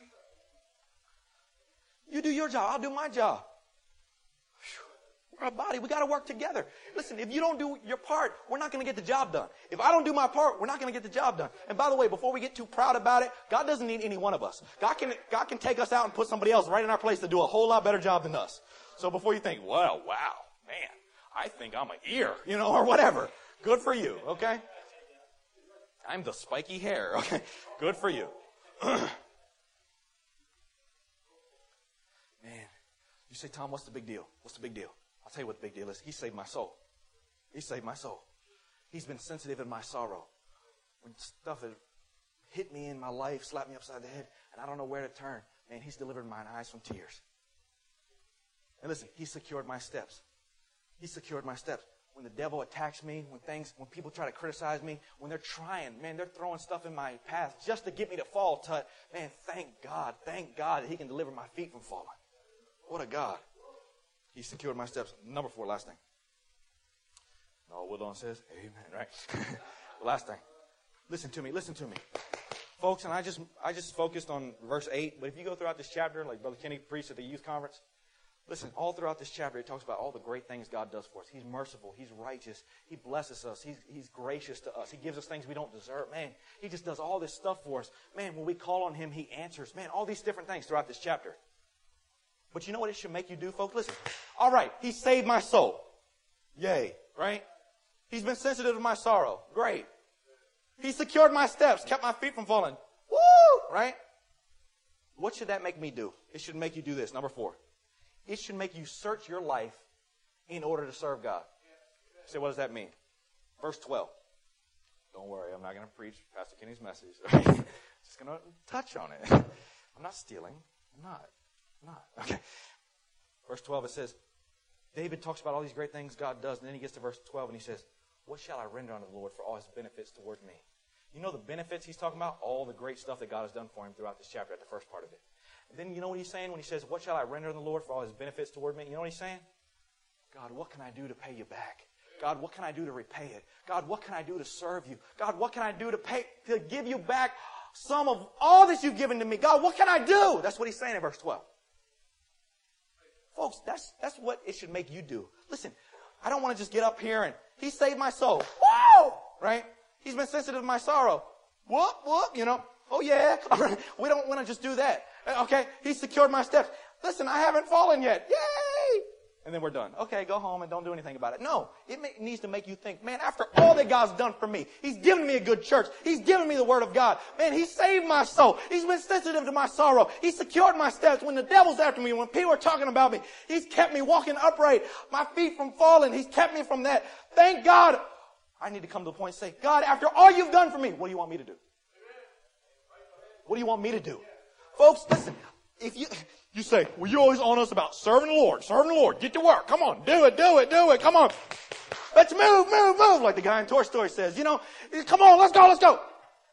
You do your job. I'll do my job. We're a body. We got to work together. Listen, if you don't do your part, we're not going to get the job done. If I don't do my part, we're not going to get the job done. And by the way, before we get too proud about it, God doesn't need any one of us. God can, God can take us out and put somebody else right in our place to do a whole lot better job than us. So before you think, well, wow, man, I think I'm an ear, you know, or whatever. Good for you, okay? I'm the spiky hair, okay? Good for you. Man, you say, Tom, what's the big deal? What's the big deal? I'll tell you what the big deal is. He saved my soul. He saved my soul. He's been sensitive in my sorrow. When stuff has hit me in my life, slapped me upside the head, and I don't know where to turn, man, he's delivered mine eyes from tears. And listen, he secured my steps. He secured my steps. When the devil attacks me, when things, when people try to criticize me, when they're trying, man, they're throwing stuff in my path just to get me to fall, tut, man, thank God, thank God that he can deliver my feet from falling. What a God. He secured my steps. Number four, last thing. And all Woodlawn says, amen, right? Last thing. Listen to me, listen to me.
Folks, and I just I just focused on verse eight, but if you go throughout this chapter, like Brother Kenny preached at the youth conference, listen, all throughout this chapter, it talks about all the great things God does for us. He's merciful. He's righteous. He blesses us. He's, he's gracious to us. He gives us things we don't deserve. Man, He just does all this stuff for us. Man, when we call on Him, He answers. Man, all these different things throughout this chapter. But you know what it should make you do, folks? Listen, all right, He saved my soul. Yay, right? He's been sensitive to my sorrow. Great. He secured my steps, kept my feet from falling. Woo! Right? What should that make me do? It should make you do this. Number four. It should make you search your life in order to serve God. So what does that mean? Verse twelve. Don't worry, I'm not going to preach Pastor Kenny's message. Just going to touch on it. I'm not stealing. I'm not. I'm not. Okay. Verse twelve, it says, David talks about all these great things God does, and then he gets to verse twelve and he says, what shall I render unto the Lord for all His benefits toward me? You know the benefits he's talking about? All the great stuff that God has done for him throughout this chapter at the first part of it. And then you know what he's saying when he says, what shall I render unto the Lord for all His benefits toward me? You know what he's saying? God, what can I do to pay you back? God, what can I do to repay it? God, what can I do to serve you? God, what can I do to pay to give you back some of all that you've given to me? God, what can I do? That's what he's saying in verse twelve. Folks, that's that's what it should make you do. Listen, I don't want to just get up here and He saved my soul. Whoa! Right? He's been sensitive to my sorrow. Whoop, whoop, you know. Oh, yeah. We don't want to just do that. Okay? He secured my steps. Listen, I haven't fallen yet. Yay! And then we're done. Okay, go home and don't do anything about it. No, it may, needs to make you think, man, after all that God's done for me, He's given me a good church. He's given me the Word of God. Man, He saved my soul. He's been sensitive to my sorrow. He secured my steps. When the devil's after me, when people are talking about me, He's kept me walking upright, my feet from falling. He's kept me from that. Thank God. I need to come to the point and say, God, after all you've done for me, what do you want me to do? What do you want me to do? Folks, listen, if you... You say, well, you're always on us about serving the Lord, serving the Lord. Get to work. Come on. Do it, do it, do it. Come on. Let's move, move, move. Like the guy in Toy Story says, you know, come on, let's go, let's go.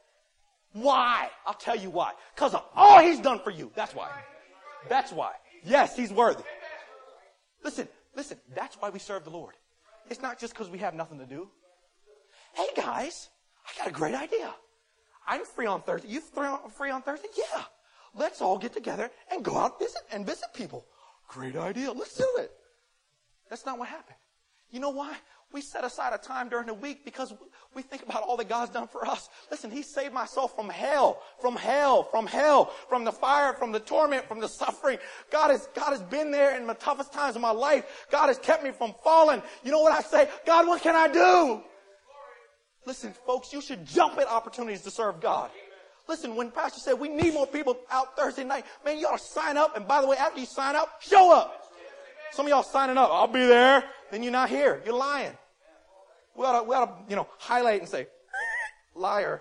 Why? I'll tell you why. Because of all He's done for you. That's why. That's why. Yes, He's worthy. Listen, listen, that's why we serve the Lord. It's not just because we have nothing to do. Hey, guys, I got a great idea. I'm free on Thursday. You free on Thursday? Yeah. Let's all get together and go out visit and visit people. Great idea. Let's do it. That's not what happened. You know why? We set aside a time during the week because we think about all that God's done for us. Listen, He saved my soul from hell, from hell, from hell, from the fire, from the torment, from the suffering. God has, God has been there in the toughest times of my life. God has kept me from falling. You know what I say? God, what can I do? Listen, folks, you should jump at opportunities to serve God. Listen, when Pastor said we need more people out Thursday night, man, you ought to sign up. And by the way, after you sign up, show up. Some of y'all signing up, I'll be there. Then you're not here. You're lying. We ought to, we ought to you know, highlight and say, liar.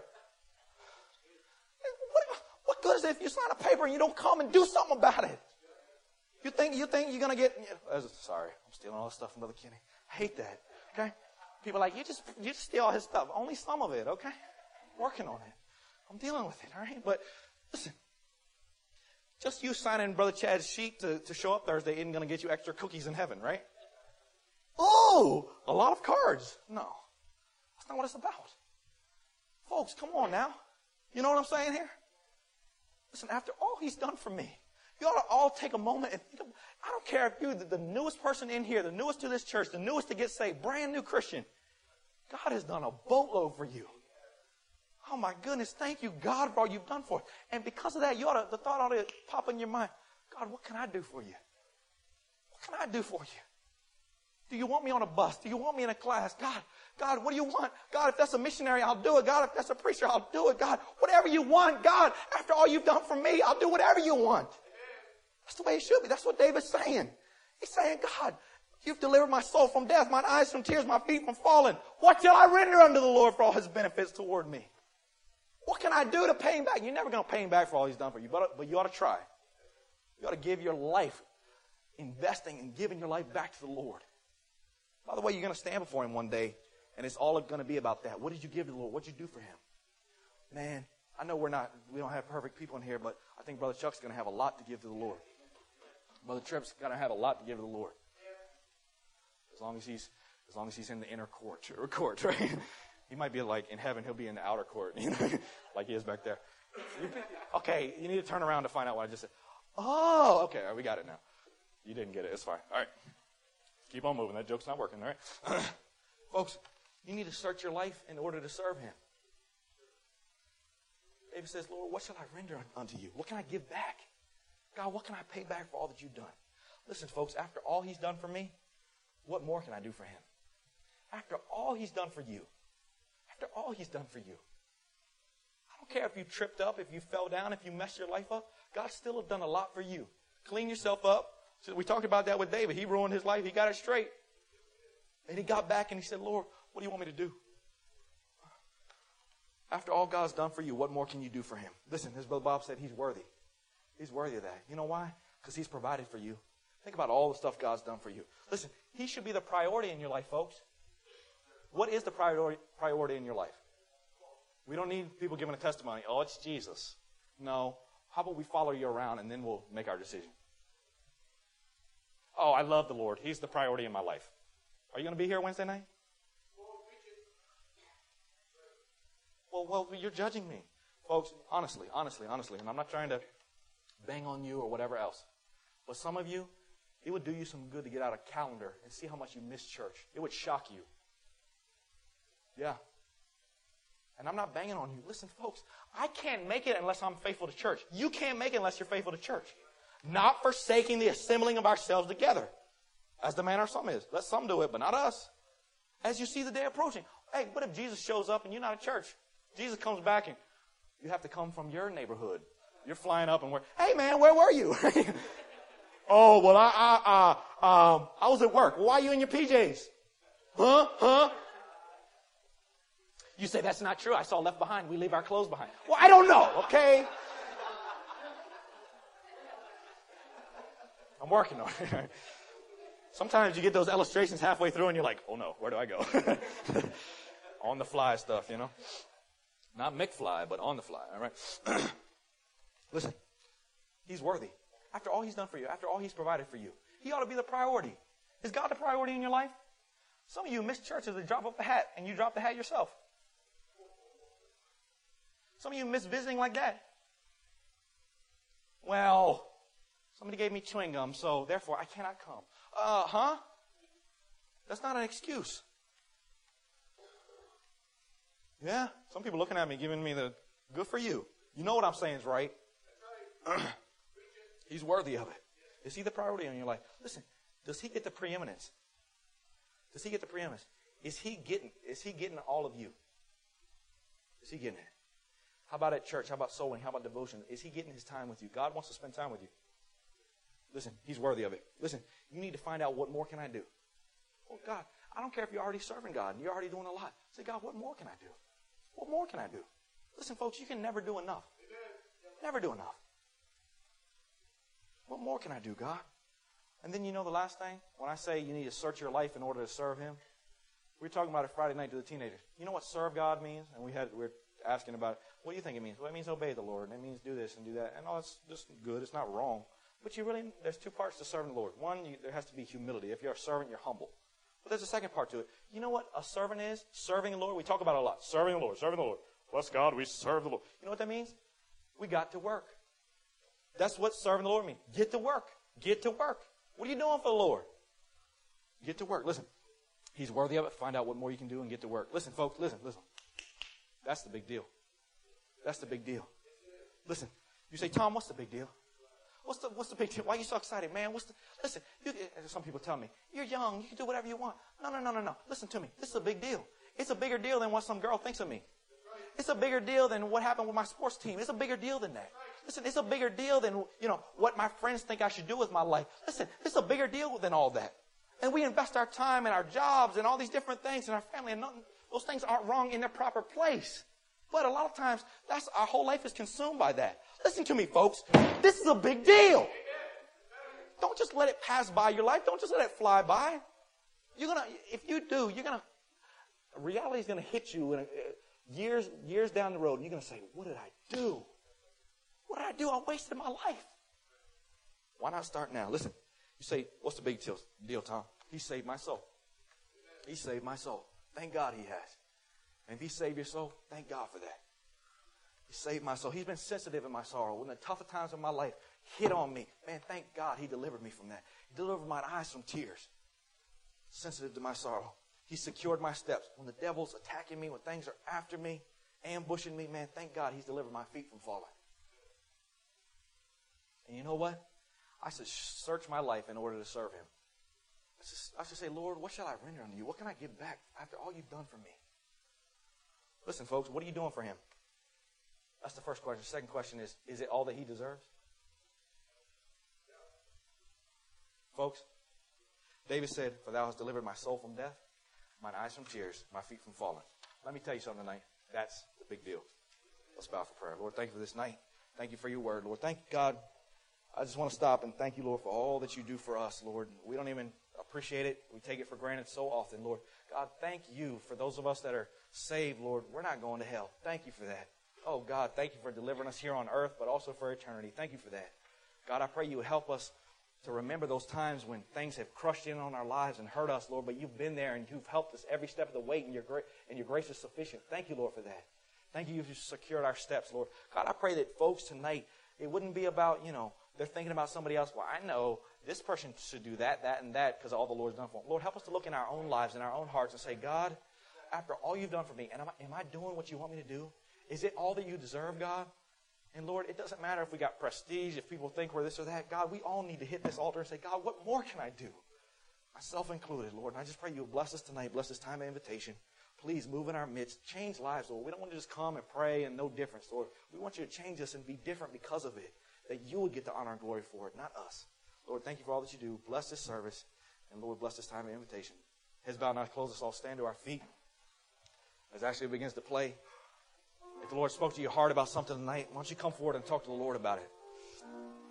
What, what good is it if you sign a paper and you don't come and do something about it? You think, you think you're going to get, you know, sorry, I'm stealing all this stuff from Brother Kenny. I hate that. Okay? People are like, you just, you just steal all his stuff. Only some of it, okay? Working on it. I'm dealing with it, all right? But listen, just you signing Brother Chad's sheet to, to show up Thursday isn't going to get you extra cookies in heaven, right? Oh, a lot of cards. No, that's not what it's about. Folks, come on now. You know what I'm saying here? Listen, after all He's done for me, you ought to all take a moment and think of, I don't care if you're the, the newest person in here, the newest to this church, the newest to get saved, brand new Christian. God has done a boatload for you. Oh, my goodness, thank you, God, for all you've done for us. And because of that, you ought to, the thought ought to pop in your mind, God, what can I do for you? What can I do for you? Do you want me on a bus? Do you want me in a class? God, God, what do you want? God, if that's a missionary, I'll do it. God, if that's a preacher, I'll do it. God, whatever you want. God, after all you've done for me, I'll do whatever you want. That's the way it should be. That's what David's saying. He's saying, God, You've delivered my soul from death, mine eyes from tears, my feet from falling. What shall I render unto the Lord for all His benefits toward me? What can I do to pay Him back? You're never going to pay Him back for all He's done for you, but, but you ought to try. You ought to give your life, investing and giving your life back to the Lord. By the way, you're going to stand before Him one day, and it's all going to be about that. What did you give to the Lord? What did you do for Him? Man, I know we're not, we don't have perfect people in here, but I think Brother Chuck's going to have a lot to give to the Lord. Brother Tripp's going to have a lot to give to the Lord. As long as he's, as long as he's in the inner court, or court, right? He might be like in heaven, he'll be in the outer court, you know, like he is back there. You, okay, you need to turn around to find out what I just said. Oh, okay, all right, we got it now. You didn't get it. It's fine. All right. Keep on moving. That joke's not working, all right? Folks, you need to search your life in order to serve him. David says, Lord, what shall I render unto you? What can I give back? God, what can I pay back for all that you've done? Listen, folks, after all he's done for me, what more can I do for him? After all he's done for you, after all he's done for you, I don't care if you tripped up, if you fell down, if you messed your life up, God still has done a lot for you. Clean yourself up. So we talked about that with David. He ruined his life. He got it straight. And he got back and he said, Lord, what do you want me to do? After all God's done for you, what more can you do for him? Listen, as Brother Bob said, he's worthy. He's worthy of that. You know why? Because he's provided for you. Think about all the stuff God's done for you. Listen, he should be the priority in your life, folks. What is the priority, priority in your life? We don't need people giving a testimony. Oh, it's Jesus. No. How about we follow you around and then we'll make our decision? Oh, I love the Lord. He's the priority in my life. Are you going to be here Wednesday night? Well, well, you're judging me. Folks, honestly, honestly, honestly, and I'm not trying to bang on you or whatever else, but some of you, it would do you some good to get out a calendar and see how much you miss church. It would shock you. Yeah. And I'm not banging on you. Listen, folks, I can't make it unless I'm faithful to church. You can't make it unless you're faithful to church. Not forsaking the assembling of ourselves together, as the manner of some is. Let some do it, but not us. As you see the day approaching. Hey, what if Jesus shows up and you're not at church? Jesus comes back and you have to come from your neighborhood. You're flying up and we're, hey man, where were you? Oh, well, I, I, I, um, I was at work. Why are you in your P Js? Huh? Huh? You say, that's not true. I saw Left Behind. We leave our clothes behind. Well, I don't know, okay? I'm working on it. Sometimes you get those illustrations halfway through and you're like, oh no, where do I go? On the fly stuff, you know? Not McFly, but on the fly, all right? Listen, he's worthy. After all he's done for you, after all he's provided for you, he ought to be the priority. Is God the priority in your life? Some of you miss churches that drop off the hat and you drop the hat yourself. Some of you miss visiting like that. Well, somebody gave me chewing gum, so therefore I cannot come. Uh, huh? That's not an excuse. Yeah, some people looking at me, giving me the good for you. You know what I'm saying is right. He's worthy of it. Is he the priority in your life? Listen, does he get the preeminence? Does he get the preeminence? Is he getting, is he getting all of you? Is he getting it? How about at church? How about soul winning? How about devotion? Is he getting his time with you? God wants to spend time with you. Listen, he's worthy of it. Listen, you need to find out what more can I do? Oh, God, I don't care if you're already serving God and you're already doing a lot. Say, God, what more can I do? What more can I do? Listen, folks, you can never do enough. Never do enough. What more can I do, God? And then you know the last thing? When I say you need to search your life in order to serve him, we were talking about it Friday night to the teenagers. You know what serve God means? And we had we were asking about it. What do you think it means? Well, it means obey the Lord. And it means do this and do that. And all it's just good. It's not wrong. But you really, there's two parts to serving the Lord. One, you, there has to be humility. If you're a servant, you're humble. But there's a second part to it. You know what a servant is? Serving the Lord. We talk about it a lot. Serving the Lord. Serving the Lord. Bless God, we serve the Lord. You know what that means? We got to work. That's what serving the Lord means. Get to work. Get to work. What are you doing for the Lord? Get to work. Listen, he's worthy of it. Find out what more you can do and get to work. Listen, folks, listen, listen. That's the big deal. That's the big deal. Listen, you say, Tom, what's the big deal? What's the, what's the big deal? Why are you so excited, man? What's the, listen, you, some people tell me, you're young, you can do whatever you want. No, no, no, no, no. Listen to me. This is a big deal. It's a bigger deal than what some girl thinks of me. It's a bigger deal than what happened with my sports team. It's a bigger deal than that. Listen, it's a bigger deal than, you know, what my friends think I should do with my life. Listen, it's a bigger deal than all that. And we invest our time and our jobs and all these different things in our family, and nothing, those things aren't wrong in their proper place. But a lot of times, that's our whole life is consumed by that. Listen to me, folks. This is a big deal. Don't just let it pass by your life. Don't just let it fly by. You're gonna, if you do, you're gonna, reality is gonna hit you in a, years, years down the road, and you're gonna say, "What did I do? What did I do? I wasted my life." Why not start now? Listen, you say, "What's the big deal, deal, Tom?" He saved my soul. He saved my soul. Thank God he has. And if he saved your soul, thank God for that.
He saved my soul. He's been sensitive in my sorrow. When the toughest times of my life hit on me, man, thank God he delivered me from that. He delivered my eyes from tears. Sensitive to my sorrow. He secured my steps. When the devil's attacking me, when things are after me, ambushing me, man, thank God he's delivered my feet from falling. And you know what? I should search my life in order to serve him. I should, I should say, Lord, what shall I render unto you? What can I give back after all you've done for me? Listen, folks, what are you doing for him? That's the first question. The second question is, is it all that he deserves? Folks, David said, for thou hast delivered my soul from death, mine eyes from tears, my feet from falling. Let me tell you something tonight. That's the big deal. Let's bow for prayer. Lord, thank you for this night. Thank you for your word. Lord, thank you, God. I just want to stop and thank you, Lord, for all that you do for us, Lord. We don't even appreciate it. We take it for granted so often, Lord. God, thank you for those of us that are saved, Lord. We're not going to hell. Thank you for that. Oh, God, thank you for delivering us here on earth, but also for eternity. Thank you for that. God, I pray you would help us to remember those times when things have crushed in on our lives and hurt us, Lord, but you've been there and you've helped us every step of the way, and your, gra- and your grace is sufficient. Thank you, Lord, for that. Thank you, you've secured our steps, Lord. God, I pray that folks tonight, it wouldn't be about, you know, they're thinking about somebody else. Well, I know this person should do that, that, and that because all the Lord's done for them. Lord, help us to look in our own lives and our own hearts and say, God, after all you've done for me, and am I, am I doing what you want me to do? Is it all that you deserve, God? And Lord, it doesn't matter if we got prestige, if people think we're this or that. God, we all need to hit this altar and say, God, what more can I do? Myself included, Lord. And I just pray you will bless us tonight, bless this time of invitation. Please move in our midst, change lives, Lord. We don't want to just come and pray and no difference, Lord. We want you to change us and be different because of it, that you would get the honor and glory for it, not us. Lord, thank you for all that you do. Bless this service, and Lord, bless this time of invitation. Heads bowed, eyes closed, let's all stand to our feet. As Ashley begins to play, if the Lord spoke to your heart about something tonight, why don't you come forward and talk to the Lord about it?